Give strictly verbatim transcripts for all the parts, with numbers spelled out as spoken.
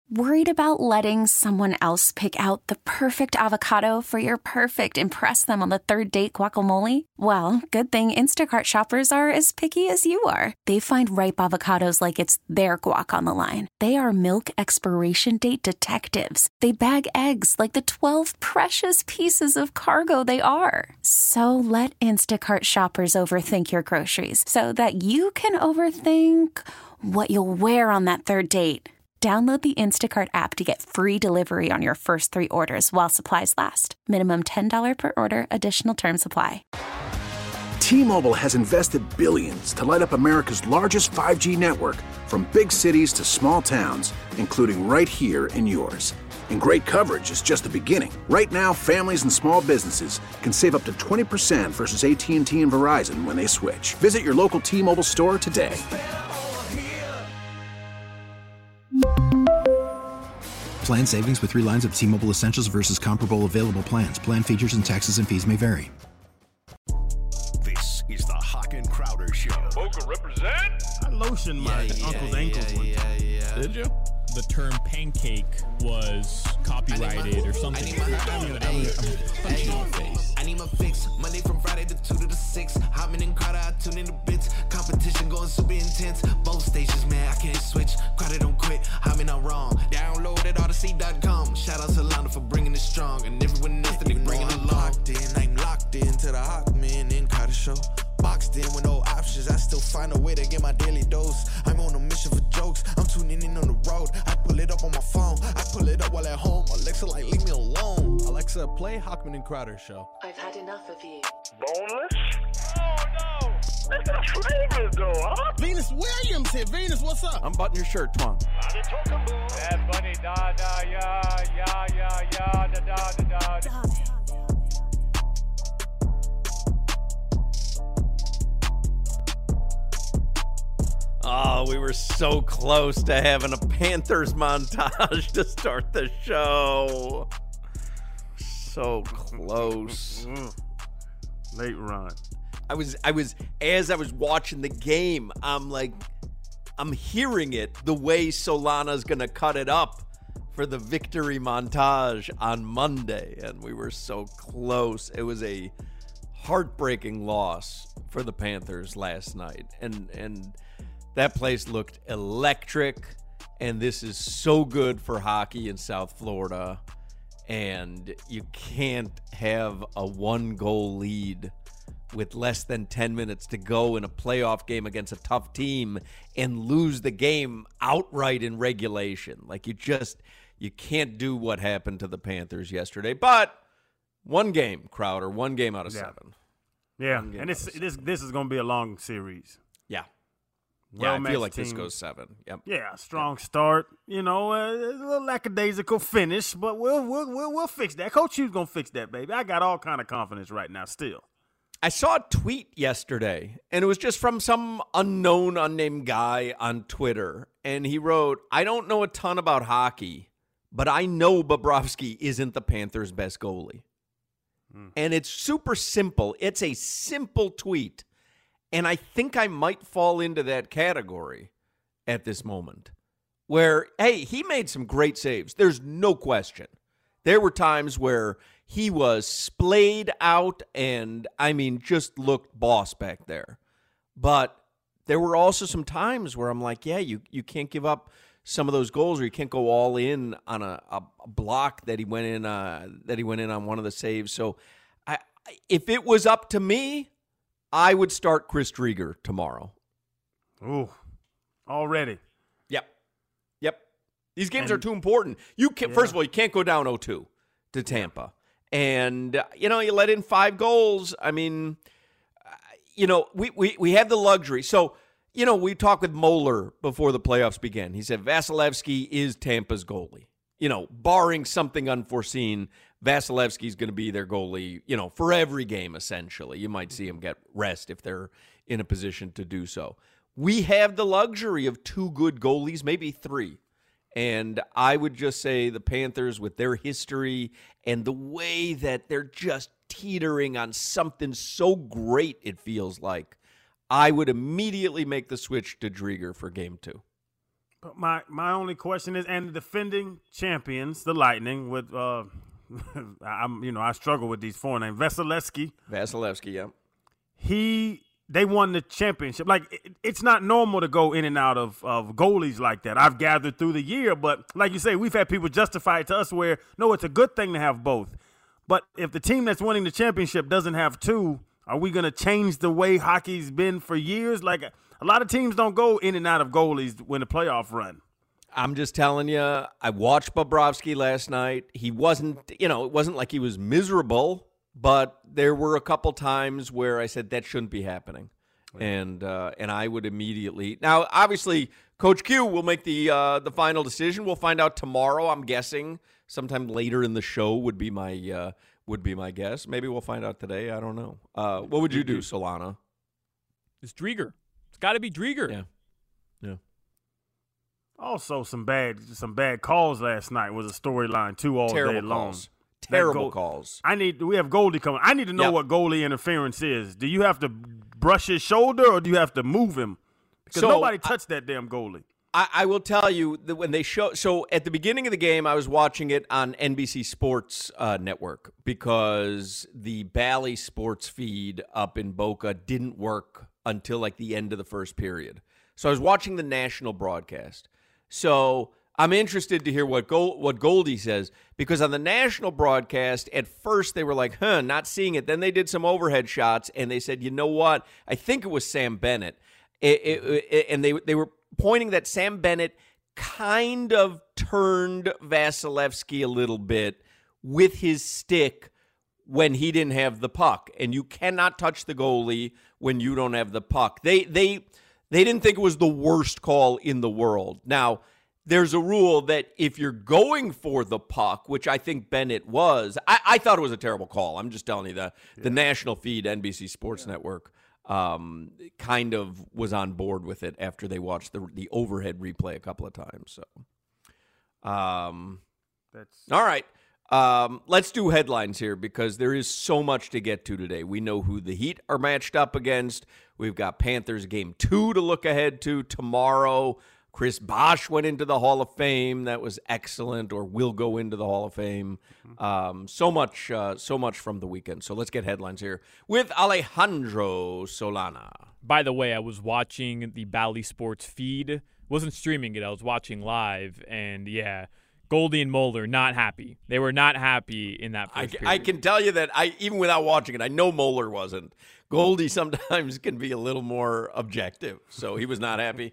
Worried about letting someone else pick out the perfect avocado for your perfect impress them on the third date guacamole? Well, good thing Instacart shoppers are as picky as you are. They find ripe avocados like it's their guac on the line. They are milk expiration date detectives. They bag eggs like the twelve precious pieces of cargo they are. So let Instacart shoppers overthink your groceries so that you can overthink what you'll wear on that third date. Download the Instacart app to get free delivery on your first three orders while supplies last. Minimum ten dollars per order. Additional terms apply. T-Mobile has invested billions to light up America's largest five G network, from big cities to small towns, including right here in yours. And great coverage is just the beginning. Right now, families and small businesses can save up to twenty percent versus A T and T and Verizon when they switch. Visit your local T-Mobile store today. Plan savings with three lines of T-Mobile Essentials versus comparable available plans. Plan features and taxes and fees may vary. This is the Hawk and Crowder Show. Boca represent? I lotioned my yeah, uncle's yeah, ankles yeah, one time. yeah, yeah. Did you? The term pancake was copyrighted my, or something. I need my, I need, I need, I need, my face. I need my fix. Monday from Friday to two to the six. Hopping in Carter, I tune in the bits. Competition going super intense. Both stations, man, I can't switch. Crowder don't quit. I mean, I'm wrong. Download at odyssey dot com. Shout out to Lana for bringing it strong. And everyone else that they bringing it along. Locked in, I'm locked into the Hawkman and Carter Show. Boxed in with no options, I still find a way to get my daily dose. I'm on a mission for jokes, I'm tuning in on the road. I pull it up on my phone, I pull it up while at home. Alexa like, leave me alone. Alexa, play Hawkman and Crowder Show. I've had enough of you. Boneless? Oh no! That's not flavors though, huh? Venus Williams here. Venus, what's up? I'm buttoning your shirt, Twang. Bad Bunny, da da ya, ya ya ya, da da da da. Oh, we were so close to having a Panthers montage to start the show. So close. Late run. I was, I was, as I was watching the game, I'm like, I'm hearing it the way Solana's going to cut it up for the victory montage on Monday. And we were so close. It was a heartbreaking loss for the Panthers last night. And, and, that place looked electric, and this is so good for hockey in South Florida. And you can't have a one-goal lead with less than ten minutes to go in a playoff game against a tough team and lose the game outright in regulation. Like, you just, you can't do what happened to the Panthers yesterday. But one game, Crowder, one game out of yeah. seven. Yeah, and it's, this this is going to be a long series. Yeah. Well, yeah, I feel like team. this goes seven. Yep. Yeah, strong yep. start. You know, uh, a little lackadaisical finish, but we'll we'll we'll, we'll fix that. Coach Hugh's gonna fix that, baby. I got all kind of confidence right now. Still, I saw a tweet yesterday, and it was just from some unknown, unnamed guy on Twitter, and he wrote, "I don't know a ton about hockey, but I know Bobrovsky isn't the Panthers' best goalie." Mm. And it's super simple. It's a simple tweet. And I think I might fall into that category at this moment where, hey, he made some great saves. There's no question. There were times where he was splayed out and, I mean, just looked boss back there. But there were also some times where I'm like, yeah, you, you can't give up some of those goals, or you can't go all in on a, a block that he went in uh, that he went in on one of the saves. So I, if it was up to me, I would start Chris Driedger tomorrow. Ooh, already. Yep. Yep. These games and, are too important. You can't, yeah. First of all, you can't go down oh two to Tampa. And, uh, you know, you let in five goals. I mean, uh, you know, we, we, we have the luxury. So, you know, we talked with Moeller before the playoffs began. He said Vasilevsky is Tampa's goalie. You know, barring something unforeseen, Vasilevsky's going to be their goalie, you know, for every game, essentially. You might see him get rest if they're in a position to do so. We have the luxury of two good goalies, maybe three. And I would just say the Panthers, with their history and the way that they're just teetering on something so great, it feels like, I would immediately make the switch to Driedger for game two. But my, my only question is, and the defending champions, the Lightning, with uh, I'm you know I struggle with these four names. Vasilevsky. Vasilevsky, yeah. He they won the championship. Like it, it's not normal to go in and out of, of goalies like that. I've gathered through the year, but like you say, we've had people justify it to us where no, it's a good thing to have both. But if the team that's winning the championship doesn't have two, are we going to change the way hockey's been for years? Like a lot of teams don't go in and out of goalies when the playoff run. I'm just telling you, I watched Bobrovsky last night. He wasn't, you know, it wasn't like he was miserable, but there were a couple times where I said that shouldn't be happening. Yeah. And uh, and I would immediately. Now, obviously, Coach Q will make the uh, the final decision. We'll find out tomorrow, I'm guessing. Sometime later in the show would be my uh, would be my guess. Maybe we'll find out today. I don't know. Uh, what would you do, Solana? It's Drieger. It's got to be Drieger. Yeah. Yeah. Also, some bad some bad calls last night was a storyline too all Terrible day long. Calls. Terrible goal, calls. I need. We have Goldie coming. I need to know yep. what goalie interference is. Do you have to brush his shoulder or do you have to move him? Because so, nobody touched I, that damn goalie. I, I will tell you that when they show. So at the beginning of the game, I was watching it on N B C Sports uh, Network because the Bally Sports feed up in Boca didn't work until like the end of the first period. So I was watching the national broadcast. So I'm interested to hear what Gold, what Goldie says, because on the national broadcast, at first they were like, huh, not seeing it. Then they did some overhead shots, and they said, you know what? I think it was Sam Bennett. It, it, it, and they they were pointing that Sam Bennett kind of turned Vasilevsky a little bit with his stick when he didn't have the puck. And you cannot touch the goalie when you don't have the puck. They they they didn't think it was the worst call in the world. Now, there's a rule that if you're going for the puck, which I think Bennett was, I, I thought it was a terrible call. I'm just telling you that. Yeah. The national feed, N B C Sports yeah. Network, um, kind of was on board with it after they watched the the overhead replay a couple of times. So, um, That's all right. Um, let's do headlines here because there is so much to get to today. We know who the Heat are matched up against. We've got Panthers game two to look ahead to tomorrow. Chris Bosh went into the Hall of Fame. That was excellent, or will go into the Hall of Fame. Um, so much, uh, so much from the weekend. So let's get headlines here with Alejandro Solana. By the way, I was watching the Bally Sports feed. Wasn't streaming it. I was watching live, and yeah, Goldie and Moeller not happy. They were not happy in that first I, period. I can tell you that I even without watching it, I know Moeller wasn't. Goldie sometimes can be a little more objective, so he was not happy.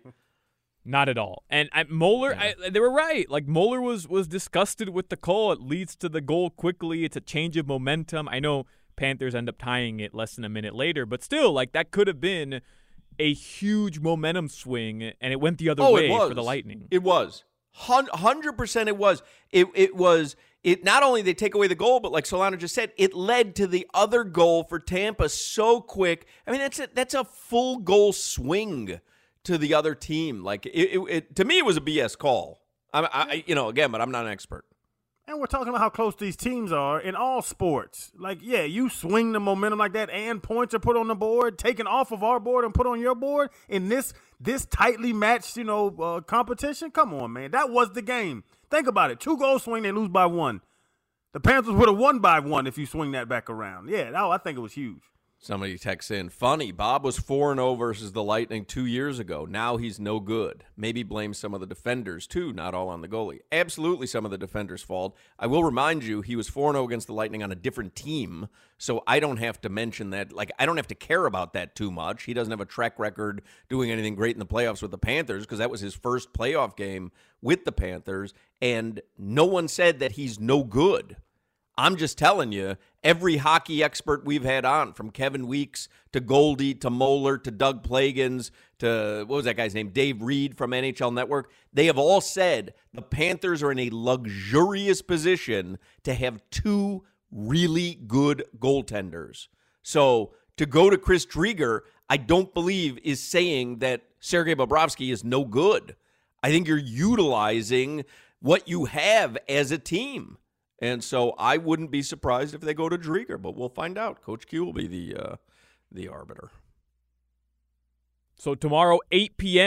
Not at all. And I, Moeller, yeah. I, they were right. Like, Moeller was was disgusted with the call. It leads to the goal quickly. It's a change of momentum. I know Panthers end up tying it less than a minute later, but still, like, that could have been a huge momentum swing, and it went the other oh, way it was. for the Lightning. It was. one hundred percent it was. It it was. It not only they take away the goal, but like Solana just said, it led to the other goal for Tampa so quick. I mean, that's a, that's a full goal swing to the other team. Like it, it, it to me, it was a B S call. I, I, you know, again, but I'm not an expert. And we're talking about how close these teams are in all sports. Like, yeah, you swing the momentum like that, and points are put on the board, taken off of our board and put on your board in this this tightly matched, you know, uh, competition. Come on, man, that was the game. Think about it: two goal swing, they lose by one. The Panthers would have won by one if you swing that back around. Yeah, no, I think it was huge. Somebody texts in, funny, Bob was four and oh versus the Lightning two years ago. Now he's no good. Maybe blame some of the defenders, too, not all on the goalie. Absolutely some of the defenders' fault. I will remind you, he was four and oh against the Lightning on a different team, so I don't have to mention that. Like, I don't have to care about that too much. He doesn't have a track record doing anything great in the playoffs with the Panthers because that was his first playoff game with the Panthers, and no one said that he's no good. I'm just telling you, every hockey expert we've had on, from Kevin Weeks to Goldie to Moeller to Doug Plagans to, what was that guy's name, Dave Reed from N H L Network, they have all said the Panthers are in a luxurious position to have two really good goaltenders. So to go to Chris Drieger, I don't believe is saying that Sergei Bobrovsky is no good. I think you're utilizing what you have as a team. And so I wouldn't be surprised if they go to Drieger, but we'll find out. Coach Q will be the uh, the arbiter. So tomorrow, eight p.m.,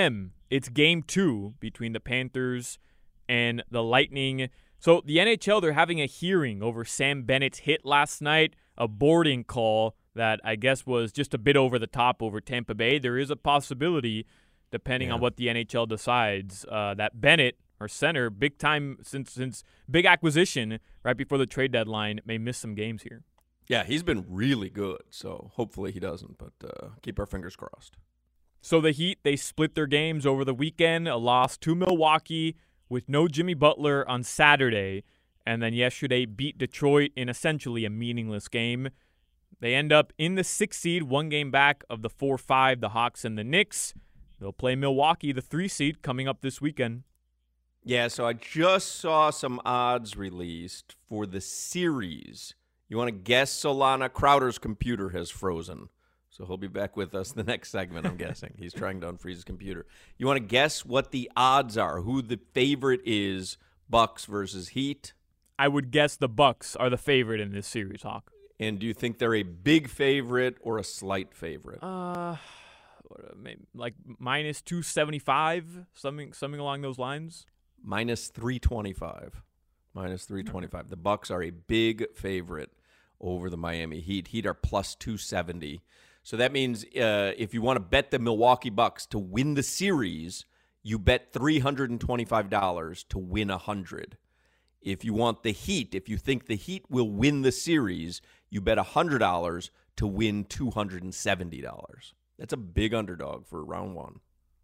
It's game two between the Panthers and the Lightning. So the N H L, they're having a hearing over Sam Bennett's hit last night, a boarding call that I guess was just a bit over the top over Tampa Bay. There is a possibility, depending yeah. on what the N H L decides, uh, that Bennett, our center, big time since since big acquisition right before the trade deadline, may miss some games here. Yeah, he's been really good, so hopefully he doesn't, but uh, keep our fingers crossed. So the Heat, they split their games over the weekend, a loss to Milwaukee with no Jimmy Butler on Saturday, and then yesterday beat Detroit in essentially a meaningless game. They end up in the sixth seed, one game back of the four five, the Hawks and the Knicks. They'll play Milwaukee, the three seed, coming up this weekend. Yeah, so I just saw some odds released for the series. You want to guess, Solana? Crowder's computer has frozen. So he'll be back with us the next segment, I'm guessing. He's trying to unfreeze his computer. You want to guess what the odds are, who the favorite is, Bucks versus Heat? I would guess the Bucks are the favorite in this series, Hawk. And do you think they're a big favorite or a slight favorite? Uh, maybe like minus two seventy-five, something something along those lines. Minus three twenty-five. Minus three twenty-five. The Bucks are a big favorite over the Miami Heat. Heat are plus two seventy. So that means uh, if you want to bet the Milwaukee Bucks to win the series, you bet three hundred twenty-five dollars to win one hundred dollars. If you want the Heat, if you think the Heat will win the series, you bet one hundred dollars to win two hundred seventy dollars. That's a big underdog for round one.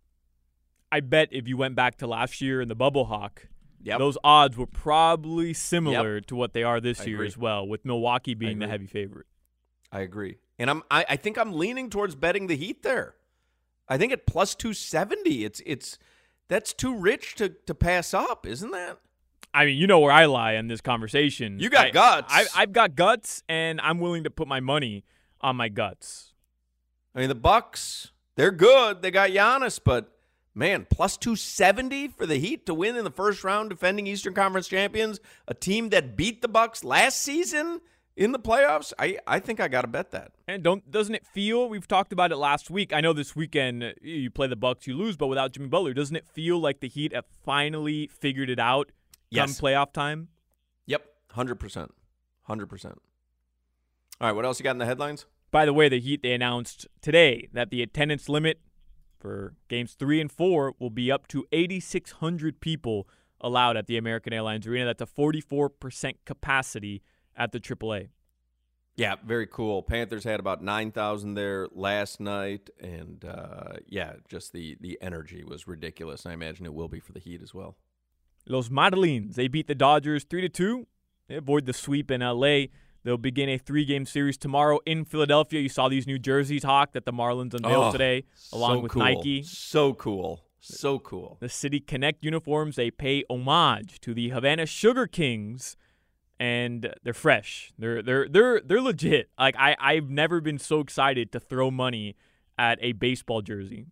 I bet if you went back to last year in the Bubble, Hawk, yep. those odds were probably similar yep. to what they are this I year agree. as well, with Milwaukee being the heavy favorite. I agree. And I'm I, I think I'm leaning towards betting the Heat there. I think at plus two seventy, it's it's that's too rich to, to pass up, isn't that? I mean, you know where I lie in this conversation. You got I, guts. I, I've got guts, and I'm willing to put my money on my guts. I mean, the Bucks, they're good. They got Giannis, but man, plus two seventy for the Heat to win in the first round, defending Eastern Conference champions, a team that beat the Bucks last season in the playoffs. I, I think I got to bet that. And don't doesn't it feel? We've talked about it last week. I know this weekend you play the Bucks, you lose, but without Jimmy Butler, doesn't it feel like the Heat have finally figured it out come yes. playoff time? Yep, one hundred percent. one hundred percent. All right, what else you got in the headlines? By the way, the Heat, they announced today that the attendance limit for games three and four will be up to eighty-six hundred people allowed at the American Airlines Arena. That's a forty-four percent capacity at the triple A. Yeah, very cool. Panthers had about nine thousand there last night, and uh, yeah, just the, the energy was ridiculous. I imagine it will be for the Heat as well. Los Marlins, they beat the Dodgers three to two. They avoid the sweep in L A. They'll begin a three-game series tomorrow in Philadelphia. You saw these new jerseys, Hawk, that the Marlins unveiled oh, today, along so with cool. Nike. So cool. So cool. The City Connect uniforms, they pay homage to the Havana Sugar Kings, and they're fresh. They're they're they're they're legit. Like I I've never been so excited to throw money at a baseball jersey.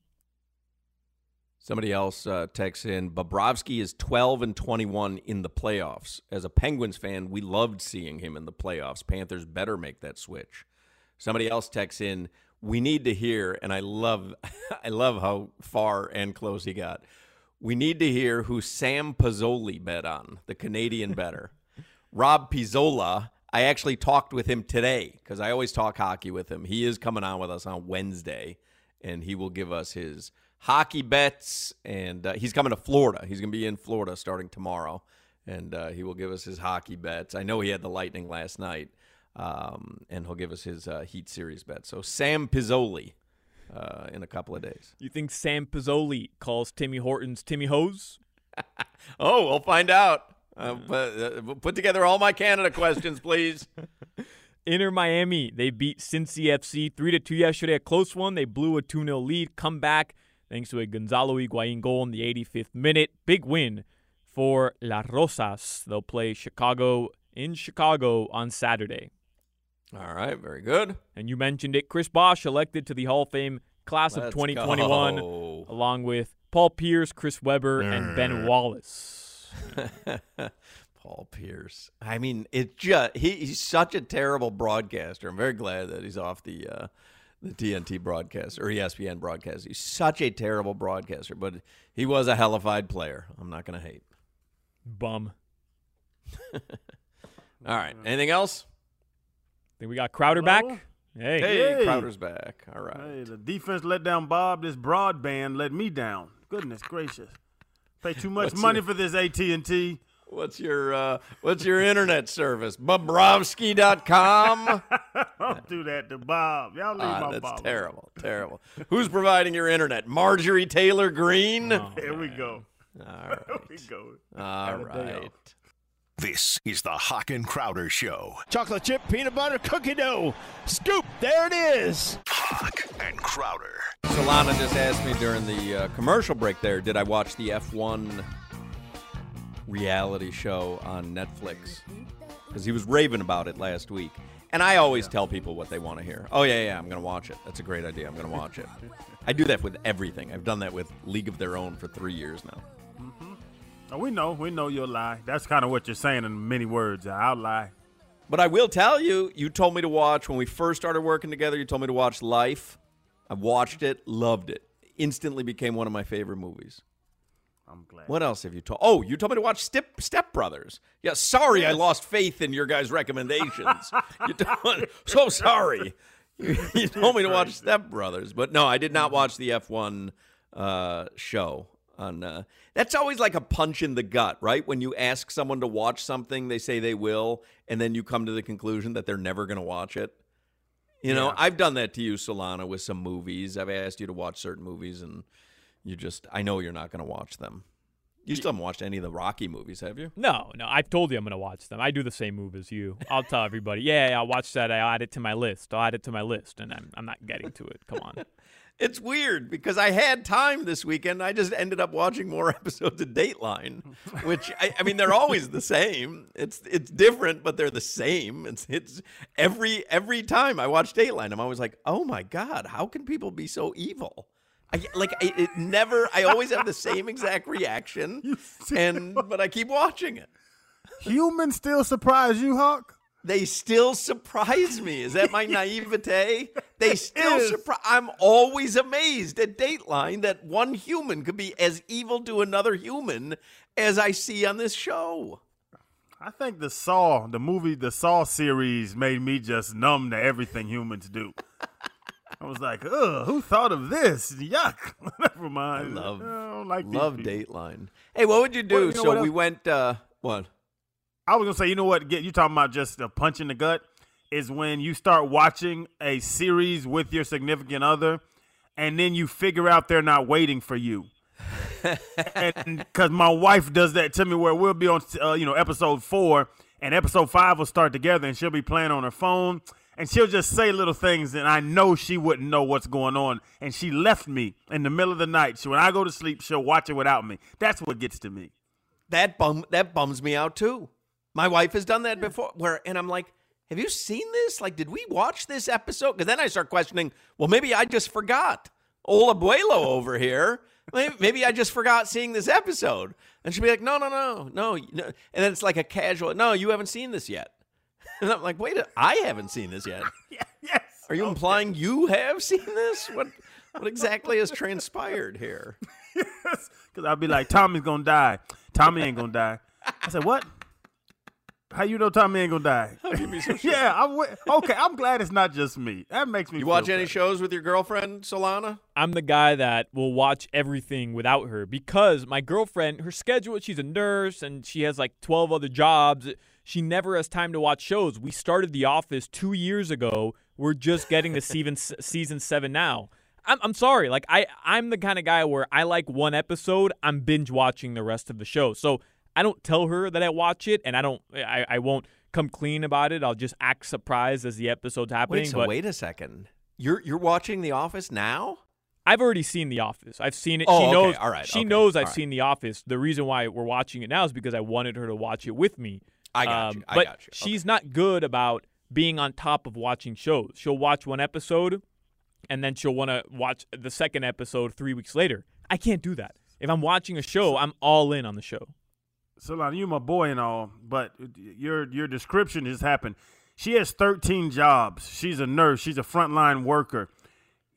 Somebody else uh, texts in, Bobrovsky is twelve and twenty-one in the playoffs. As a Penguins fan, we loved seeing him in the playoffs. Panthers better make that switch. Somebody else texts in, we need to hear, and I love I love how far and close he got. We need to hear who Sam Pizzoli bet on, the Canadian bettor. Rob Pizzola, I actually talked with him today because I always talk hockey with him. He is coming on with us on Wednesday, and he will give us his hockey bets, and uh, he's coming to Florida. He's going to be in Florida starting tomorrow, and uh, he will give us his hockey bets. I know he had the Lightning last night, um, and he'll give us his uh, Heat Series bet. So Sam Pizzoli uh, in a couple of days. You think Sam Pizzoli calls Timmy Hortons Timmy Hose? Oh, we'll find out. Uh, but, uh, put together all my Canada questions, please. Inter Miami, they beat Cincy F C three to two yesterday, a close one. They blew a two nil lead, come back thanks to a Gonzalo Higuain goal in the eighty-fifth minute. Big win for La Rosas. They'll play Chicago in Chicago on Saturday. All right, very good. And you mentioned it, Chris Bosh elected to the Hall of Fame class Let's of twenty twenty-one, go. along with Paul Pierce, Chris Webber, and Ben Wallace. Paul Pierce. I mean, it just he, he's such a terrible broadcaster. I'm very glad that he's off the uh, the T N T broadcaster or E S P N broadcaster. He's such a terrible broadcaster, but he was a hellified player. I'm not going to hate. Bum. All right. Anything else? Think we got Crowder Hello? back? Hey. Hey, Hey. Crowder's back. All right. Hey, the defense let down Bob. This broadband let me down. Goodness gracious. Pay too much What's money your- for this A T and T. What's your uh, what's your internet service? Bobrovsky dot com? Don't do that to Bob. Y'all leave Ah, my that's Bob. alone. terrible. Terrible. Who's providing your internet? Marjorie Taylor Greene? Oh, Here we go. All Here right. we go. All Have a day right. off. This is the Hawk and Crowder Show. Chocolate chip peanut butter cookie dough. Scoop, there it is. Hawk and Crowder. Solana just asked me during the uh, commercial break there, did I watch the F one reality show on Netflix? Because he was raving about it last week. And I always tell people what they want to hear. Oh, yeah, yeah, I'm going to watch it. That's a great idea. I'm going to watch it. I do that with everything. I've done that with League of Their Own for three years now. Oh, we know. We know you'll lie. That's kind of what you're saying in many words. I'll lie. But I will tell you, you told me to watch, when we first started working together, you told me to watch Life. I watched it, loved it. Instantly became one of my favorite movies. I'm glad. What else have you told? Oh, you told me to watch Step Step Brothers. Yeah, sorry I lost faith in your guys' recommendations. you told, so sorry. You, you told me to watch Step Brothers. But no, I did not watch the F one uh, show. On uh, that's always like a punch in the gut, right? When you ask someone to watch something, they say they will, and then you come to the conclusion that they're never going to watch it. You know, Yeah. I've done that to you, Solana, with some movies. I've asked you to watch certain movies, and you just, I know you're not going to watch them. You still haven't watched any of the Rocky movies, have you? No, no. I've told you I'm going to watch them. I do the same move as you. I'll tell everybody, yeah, yeah, I'll watch that. I'll add it to my list. I'll add it to my list, and I'm, I'm not getting to it. Come on. It's weird because I had time this weekend. I just ended up watching more episodes of Dateline, which I, I mean, they're always the same. It's it's different, but they're the same. It's it's every every time I watch Dateline, I'm always like, oh my god, how can people be so evil? I, like I, it never. I always have the same exact reaction, and but I keep watching it. Humans still surprise you, Hawk? They still surprise me. Is that my naivete? They still is. surprise. I'm always amazed at Dateline that one human could be as evil to another human as I see on this show. I think the Saw, the movie, the Saw series made me just numb to everything humans do. I was like, ugh, who thought of this? Yuck. Never mind. I love, I don't like these love people. Dateline. Hey, what would you do? Well, you know so what we else? went, uh, what? I was going to say, you know what? Get you talking about just a punch in the gut is when you start watching a series with your significant other and then you figure out they're not waiting for you. And because my wife does that to me where we'll be on, uh, you know, episode four and episode five will start together and she'll be playing on her phone and she'll just say little things and I know she wouldn't know what's going on. And she left me in the middle of the night. So when I go to sleep, she'll watch it without me. That's what gets to me. That bum that bums me out too. My wife has done that before where and I'm like, have you seen this? Like, did we watch this episode? Because then I start questioning, well, maybe I just forgot. Old abuelo over here. Maybe, maybe I just forgot seeing this episode. And she'll be like, no, no, no, no, no. And then it's like a casual, no, you haven't seen this yet. And I'm like, wait, a, I haven't seen this yet. Yes. Are you Okay. implying you have seen this? What what exactly has transpired here? Yes. Because I'll be like, Tommy's going to die. Tommy ain't going to die. I said, what? How you know Tommy ain't gonna die? yeah, I'm wi- okay. I'm glad it's not just me. That makes me. You feel watch any better. shows with your girlfriend, Solana? I'm the guy that will watch everything without her because my girlfriend, her schedule, she's a nurse and she has like twelve other jobs. She never has time to watch shows. We started The Office two years ago. We're just getting to season season seven now. I'm I'm sorry. Like I I'm the kind of guy where I like one episode, I'm binge watching the rest of the show. So I don't tell her that I watch it, and I don't. I, I won't come clean about it. I'll just act surprised as the episode's happening. Wait, so but wait a second. You're you're watching The Office now? I've already seen The Office. I've seen it. Oh, she okay. knows. All right. She Okay. knows I've All right. seen The Office. The reason why we're watching it now is because I wanted her to watch it with me. I got you. I but got you. she's Okay. not good about being on top of watching shows. She'll watch one episode, and then she'll want to watch the second episode three weeks later. I can't do that. If I'm watching a show, I'm all in on the show. Solana, you my boy and all, but your your description has happened. She has thirteen jobs. She's a nurse. She's a frontline worker.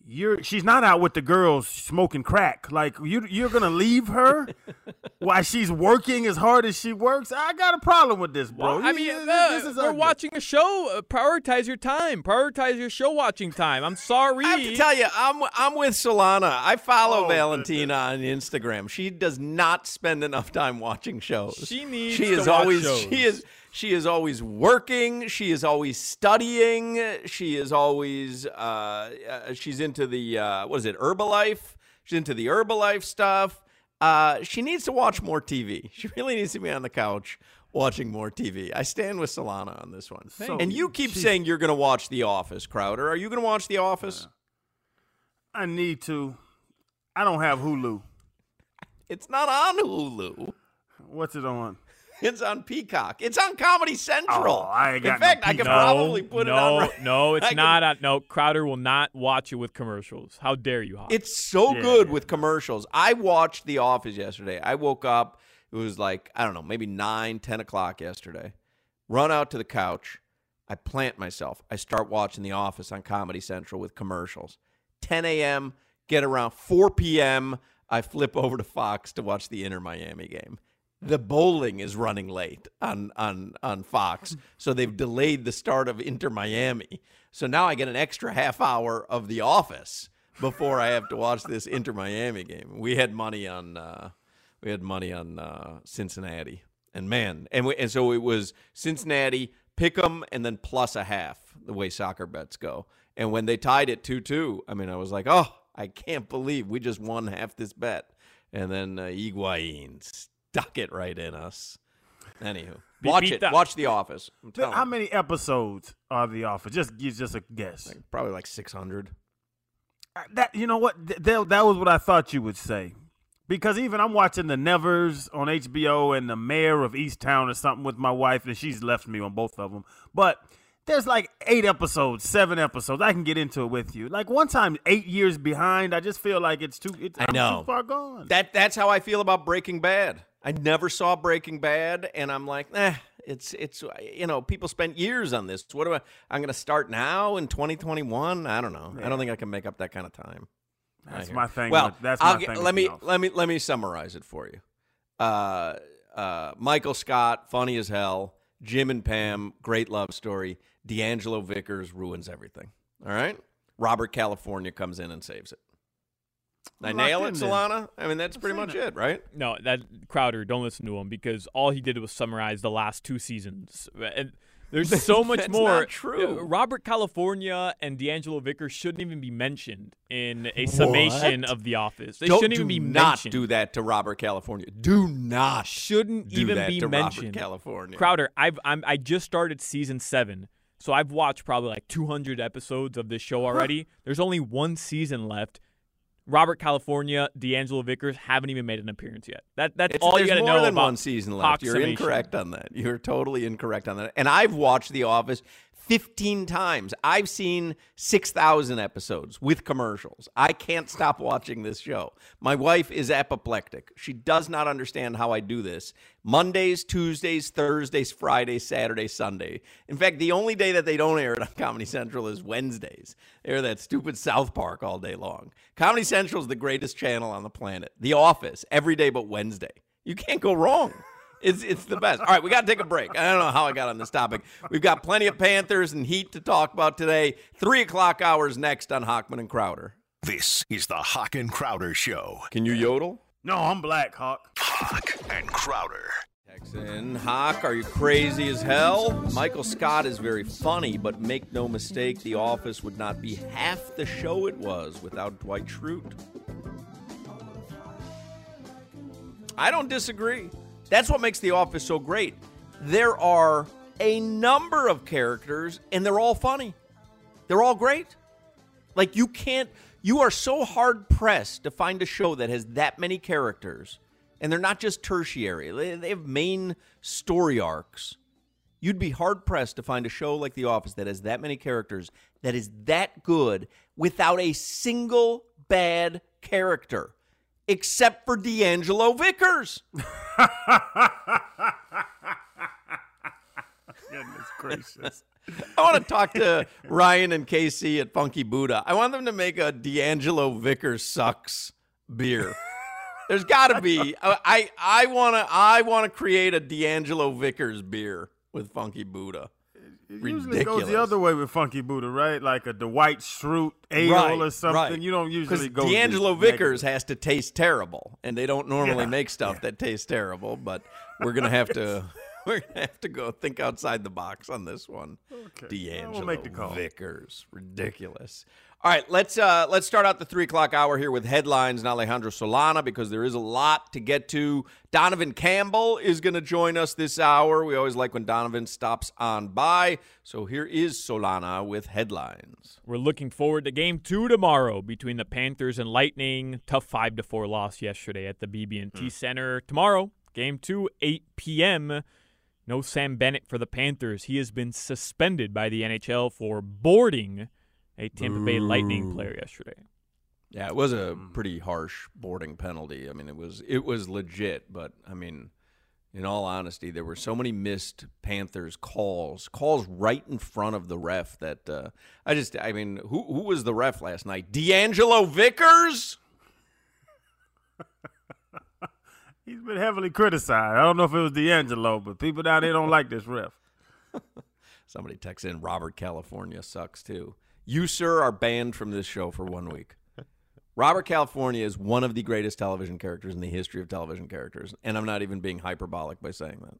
You're she's not out with the girls smoking crack. Like you you're gonna leave her while she's working as hard as she works. I got a problem with this, bro. Well, I mean, this, uh, this is we're ugly. watching a show. Uh, prioritize your time. Prioritize your show watching time. I'm sorry. I have to tell you, I'm I'm with Solana. I follow Oh, Valentina on Instagram. She does not spend enough time watching shows. She needs She to is watch always shows. she is she is always working. She is always studying. She is always uh, uh, she's into the uh, what is it Herbalife? She's into the Herbalife stuff. Uh, she needs to watch more T V. She really needs to be on the couch watching more T V. I stand with Solana on this one. So, and you keep she's- saying you're going to watch The Office, Crowder. Are you going to watch The Office? I need to. I don't have Hulu. It's not on Hulu. What's it on? It's on Peacock. It's on Comedy Central. Oh, I ain't got In fact, no I could no, probably put no, it on. Right. no, it's I could- not. On, no, Crowder will not watch it with commercials. How dare you, Hawk? It's so Yeah. good with commercials. I watched The Office yesterday. I woke up. It was like, I don't know, maybe nine, ten o'clock yesterday. Run out to the couch. I plant myself. I start watching The Office on Comedy Central with commercials. ten a.m., get around four p.m., I flip over to Fox to watch the Inter Miami game. The bowling is running late on, on, on Fox, so they've delayed the start of Inter Miami. So now I get an extra half hour of The Office before I have to watch this Inter Miami game. We had money on uh, we had money on uh, Cincinnati, and man, and we, and so it was Cincinnati, pick 'em, and then plus a half, the way soccer bets go. And when they tied it two two, I mean, I was like, oh, I can't believe we just won half this bet. And then uh, Higuain stuck it right in us. Anywho, Beat- watch beat it. that. Watch The Office. I'm telling How you. many episodes are The Office? Just give just a guess. Like, probably like six hundred. That you know what? Th- That, that was what I thought you would say. Because even I'm watching The Nevers on H B O and The Mayor of Easttown or something with my wife, and she's left me on both of them. But there's like eight episodes, seven episodes. I can get into it with you. Like one time, eight years behind, I just feel like it's too. It's, I I'm know. too far gone. That that's how I feel about Breaking Bad. I never saw Breaking Bad, and I'm like, eh, it's it's you know, people spent years on this. What do I? I'm going to start now in twenty twenty-one. I don't know. I don't think I can make up that kind of time. That's I my hear. thing. Well, with- that's I'll my get, thing. let with me The Office. let me let me summarize it for you. Uh, uh, Michael Scott, funny as hell. Jim and Pam, great love story. D'Angelo Vickers ruins everything. All right. Robert California comes in and saves it. I I'm nail locked it, in then. Solana. I mean, that's pretty seen much it. it, right? No, that Crowder, don't listen to him because all he did was summarize the last two seasons. And there's so much That's more. not true. Uh, Robert California and D'Angelo Vickers shouldn't even be mentioned in a summation What? of The Office. They Don't, shouldn't even do be not mentioned. do that to Robert California. Do not. Shouldn't do even that be to mentioned. Robert California. Crowder, I've I'm, I just started season seven, so I've watched probably like two hundred episodes of this show already. There's only one season left. Robert California, D'Angelo Vickers haven't even made an appearance yet. That that's It's, all you there's got to more know than about one season left. Hawk You're summation. incorrect on that. You're totally incorrect on that. And I've watched The Office fifteen times. I've seen six thousand episodes with commercials. I can't stop watching this show. My wife is apoplectic. She does not understand how I do this. Mondays, Tuesdays, Thursdays, Fridays, Saturday, Sunday. In fact, the only day that they don't air it on Comedy Central is Wednesdays. They air that stupid South Park all day long. Comedy Central is the greatest channel on the planet. The Office, every day but Wednesday. You can't go wrong. It's it's the best. All right, we got to take a break. I don't know how I got on this topic. We've got plenty of Panthers and Heat to talk about today. Three o'clock hours next on Hockman and Crowder. This is the Hawk and Crowder Show. Can you yodel? No, I'm Black Hawk. Hawk and Crowder. Texan Hawk, are you crazy as hell? Michael Scott is very funny, but make no mistake, The Office would not be half the show it was without Dwight Schrute. I don't disagree. That's what makes The Office so great. There are a number of characters, and they're all funny. They're all great. Like, you can't, you are so hard-pressed to find a show that has that many characters, and they're not just tertiary. They, they have main story arcs. You'd be hard-pressed to find a show like The Office that has that many characters, that is that good, without a single bad character. Except for D'Angelo Vickers. Goodness gracious. I want to talk to Ryan and K C at Funky Buddha. I want them to make a D'Angelo Vickers Sucks beer. There's got to be. I I want to I want to create a D'Angelo Vickers beer with Funky Buddha. It Ridiculous. usually goes the other way with Funky Buddha, right? Like a Dwight Schrute ale right, or something. Right. You don't usually go. D'Angelo the Vickers negative. has to taste terrible, and they don't normally Yeah. make stuff Yeah. that tastes terrible. But we're gonna have to we're gonna have to go think outside the box on this one. Okay. D'Angelo We'll make the call. Vickers, ridiculous. All right, let's uh, let's start out the three o'clock hour here with headlines and Alejandro Solana because there is a lot to get to. Donovan Campbell is going to join us this hour. We always like when Donovan stops on by. So here is Solana with headlines. We're looking forward to game two tomorrow between the Panthers and Lightning. Tough five to four loss yesterday at the B B and T mm. Center. Tomorrow, game two, eight p.m. No Sam Bennett for the Panthers. He has been suspended by the N H L for boarding a Tampa Bay Lightning player yesterday. Yeah, it was a pretty harsh boarding penalty. I mean, it was it was legit, but I mean, in all honesty, there were so many missed Panthers calls, calls right in front of the ref that uh, I just, I mean, who who was the ref last night? D'Angelo Vickers? He's been heavily criticized. I don't know if it was D'Angelo, but people down there don't like this ref. Somebody texts in, Robert California sucks too. You, sir, are banned from this show for one week. Robert California is one of the greatest television characters in the history of television characters, and I'm not even being hyperbolic by saying that.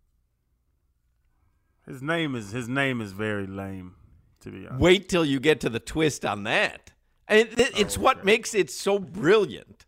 His name is his name is very lame, to be honest. Wait till you get to the twist on that. And it, it's oh, okay. what makes it so brilliant.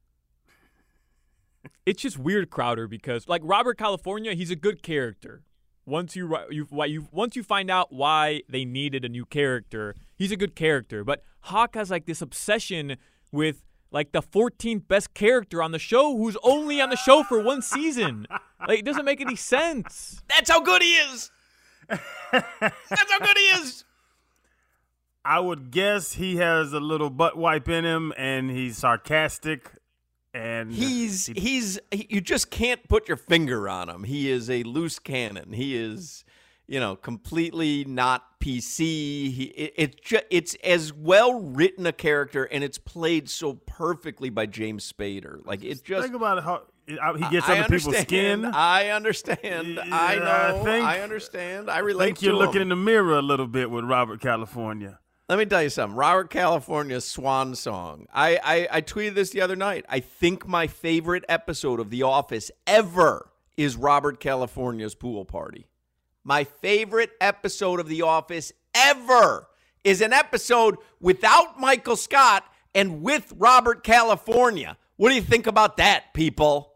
It's just weird, Crowder, because like Robert California, he's a good character. Once you you you once you find out why they needed a new character, he's a good character. But Hawk has like this obsession with like the fourteenth best character on the show, who's only on the show for one season. Like it doesn't make any sense. That's how good he is. That's how good he is. I would guess he has a little butt wipe in him, and he's sarcastic. And he's he, he's he, you just can't put your finger on him. He is a loose cannon. He is, you know, completely not P C. He it, it ju- it's as well written a character, and it's played so perfectly by James Spader. Like it just think about how he gets I under people's skin. I understand. Yeah, I know. I, think, I understand. I relate. I think you're to looking him. in the mirror a little bit with Robert California. Let me tell you something. Robert California's swan song. I, I, I tweeted this the other night. I think my favorite episode of The Office ever is Robert California's pool party. My favorite episode of The Office ever is an episode without Michael Scott and with Robert California. What do you think about that, people?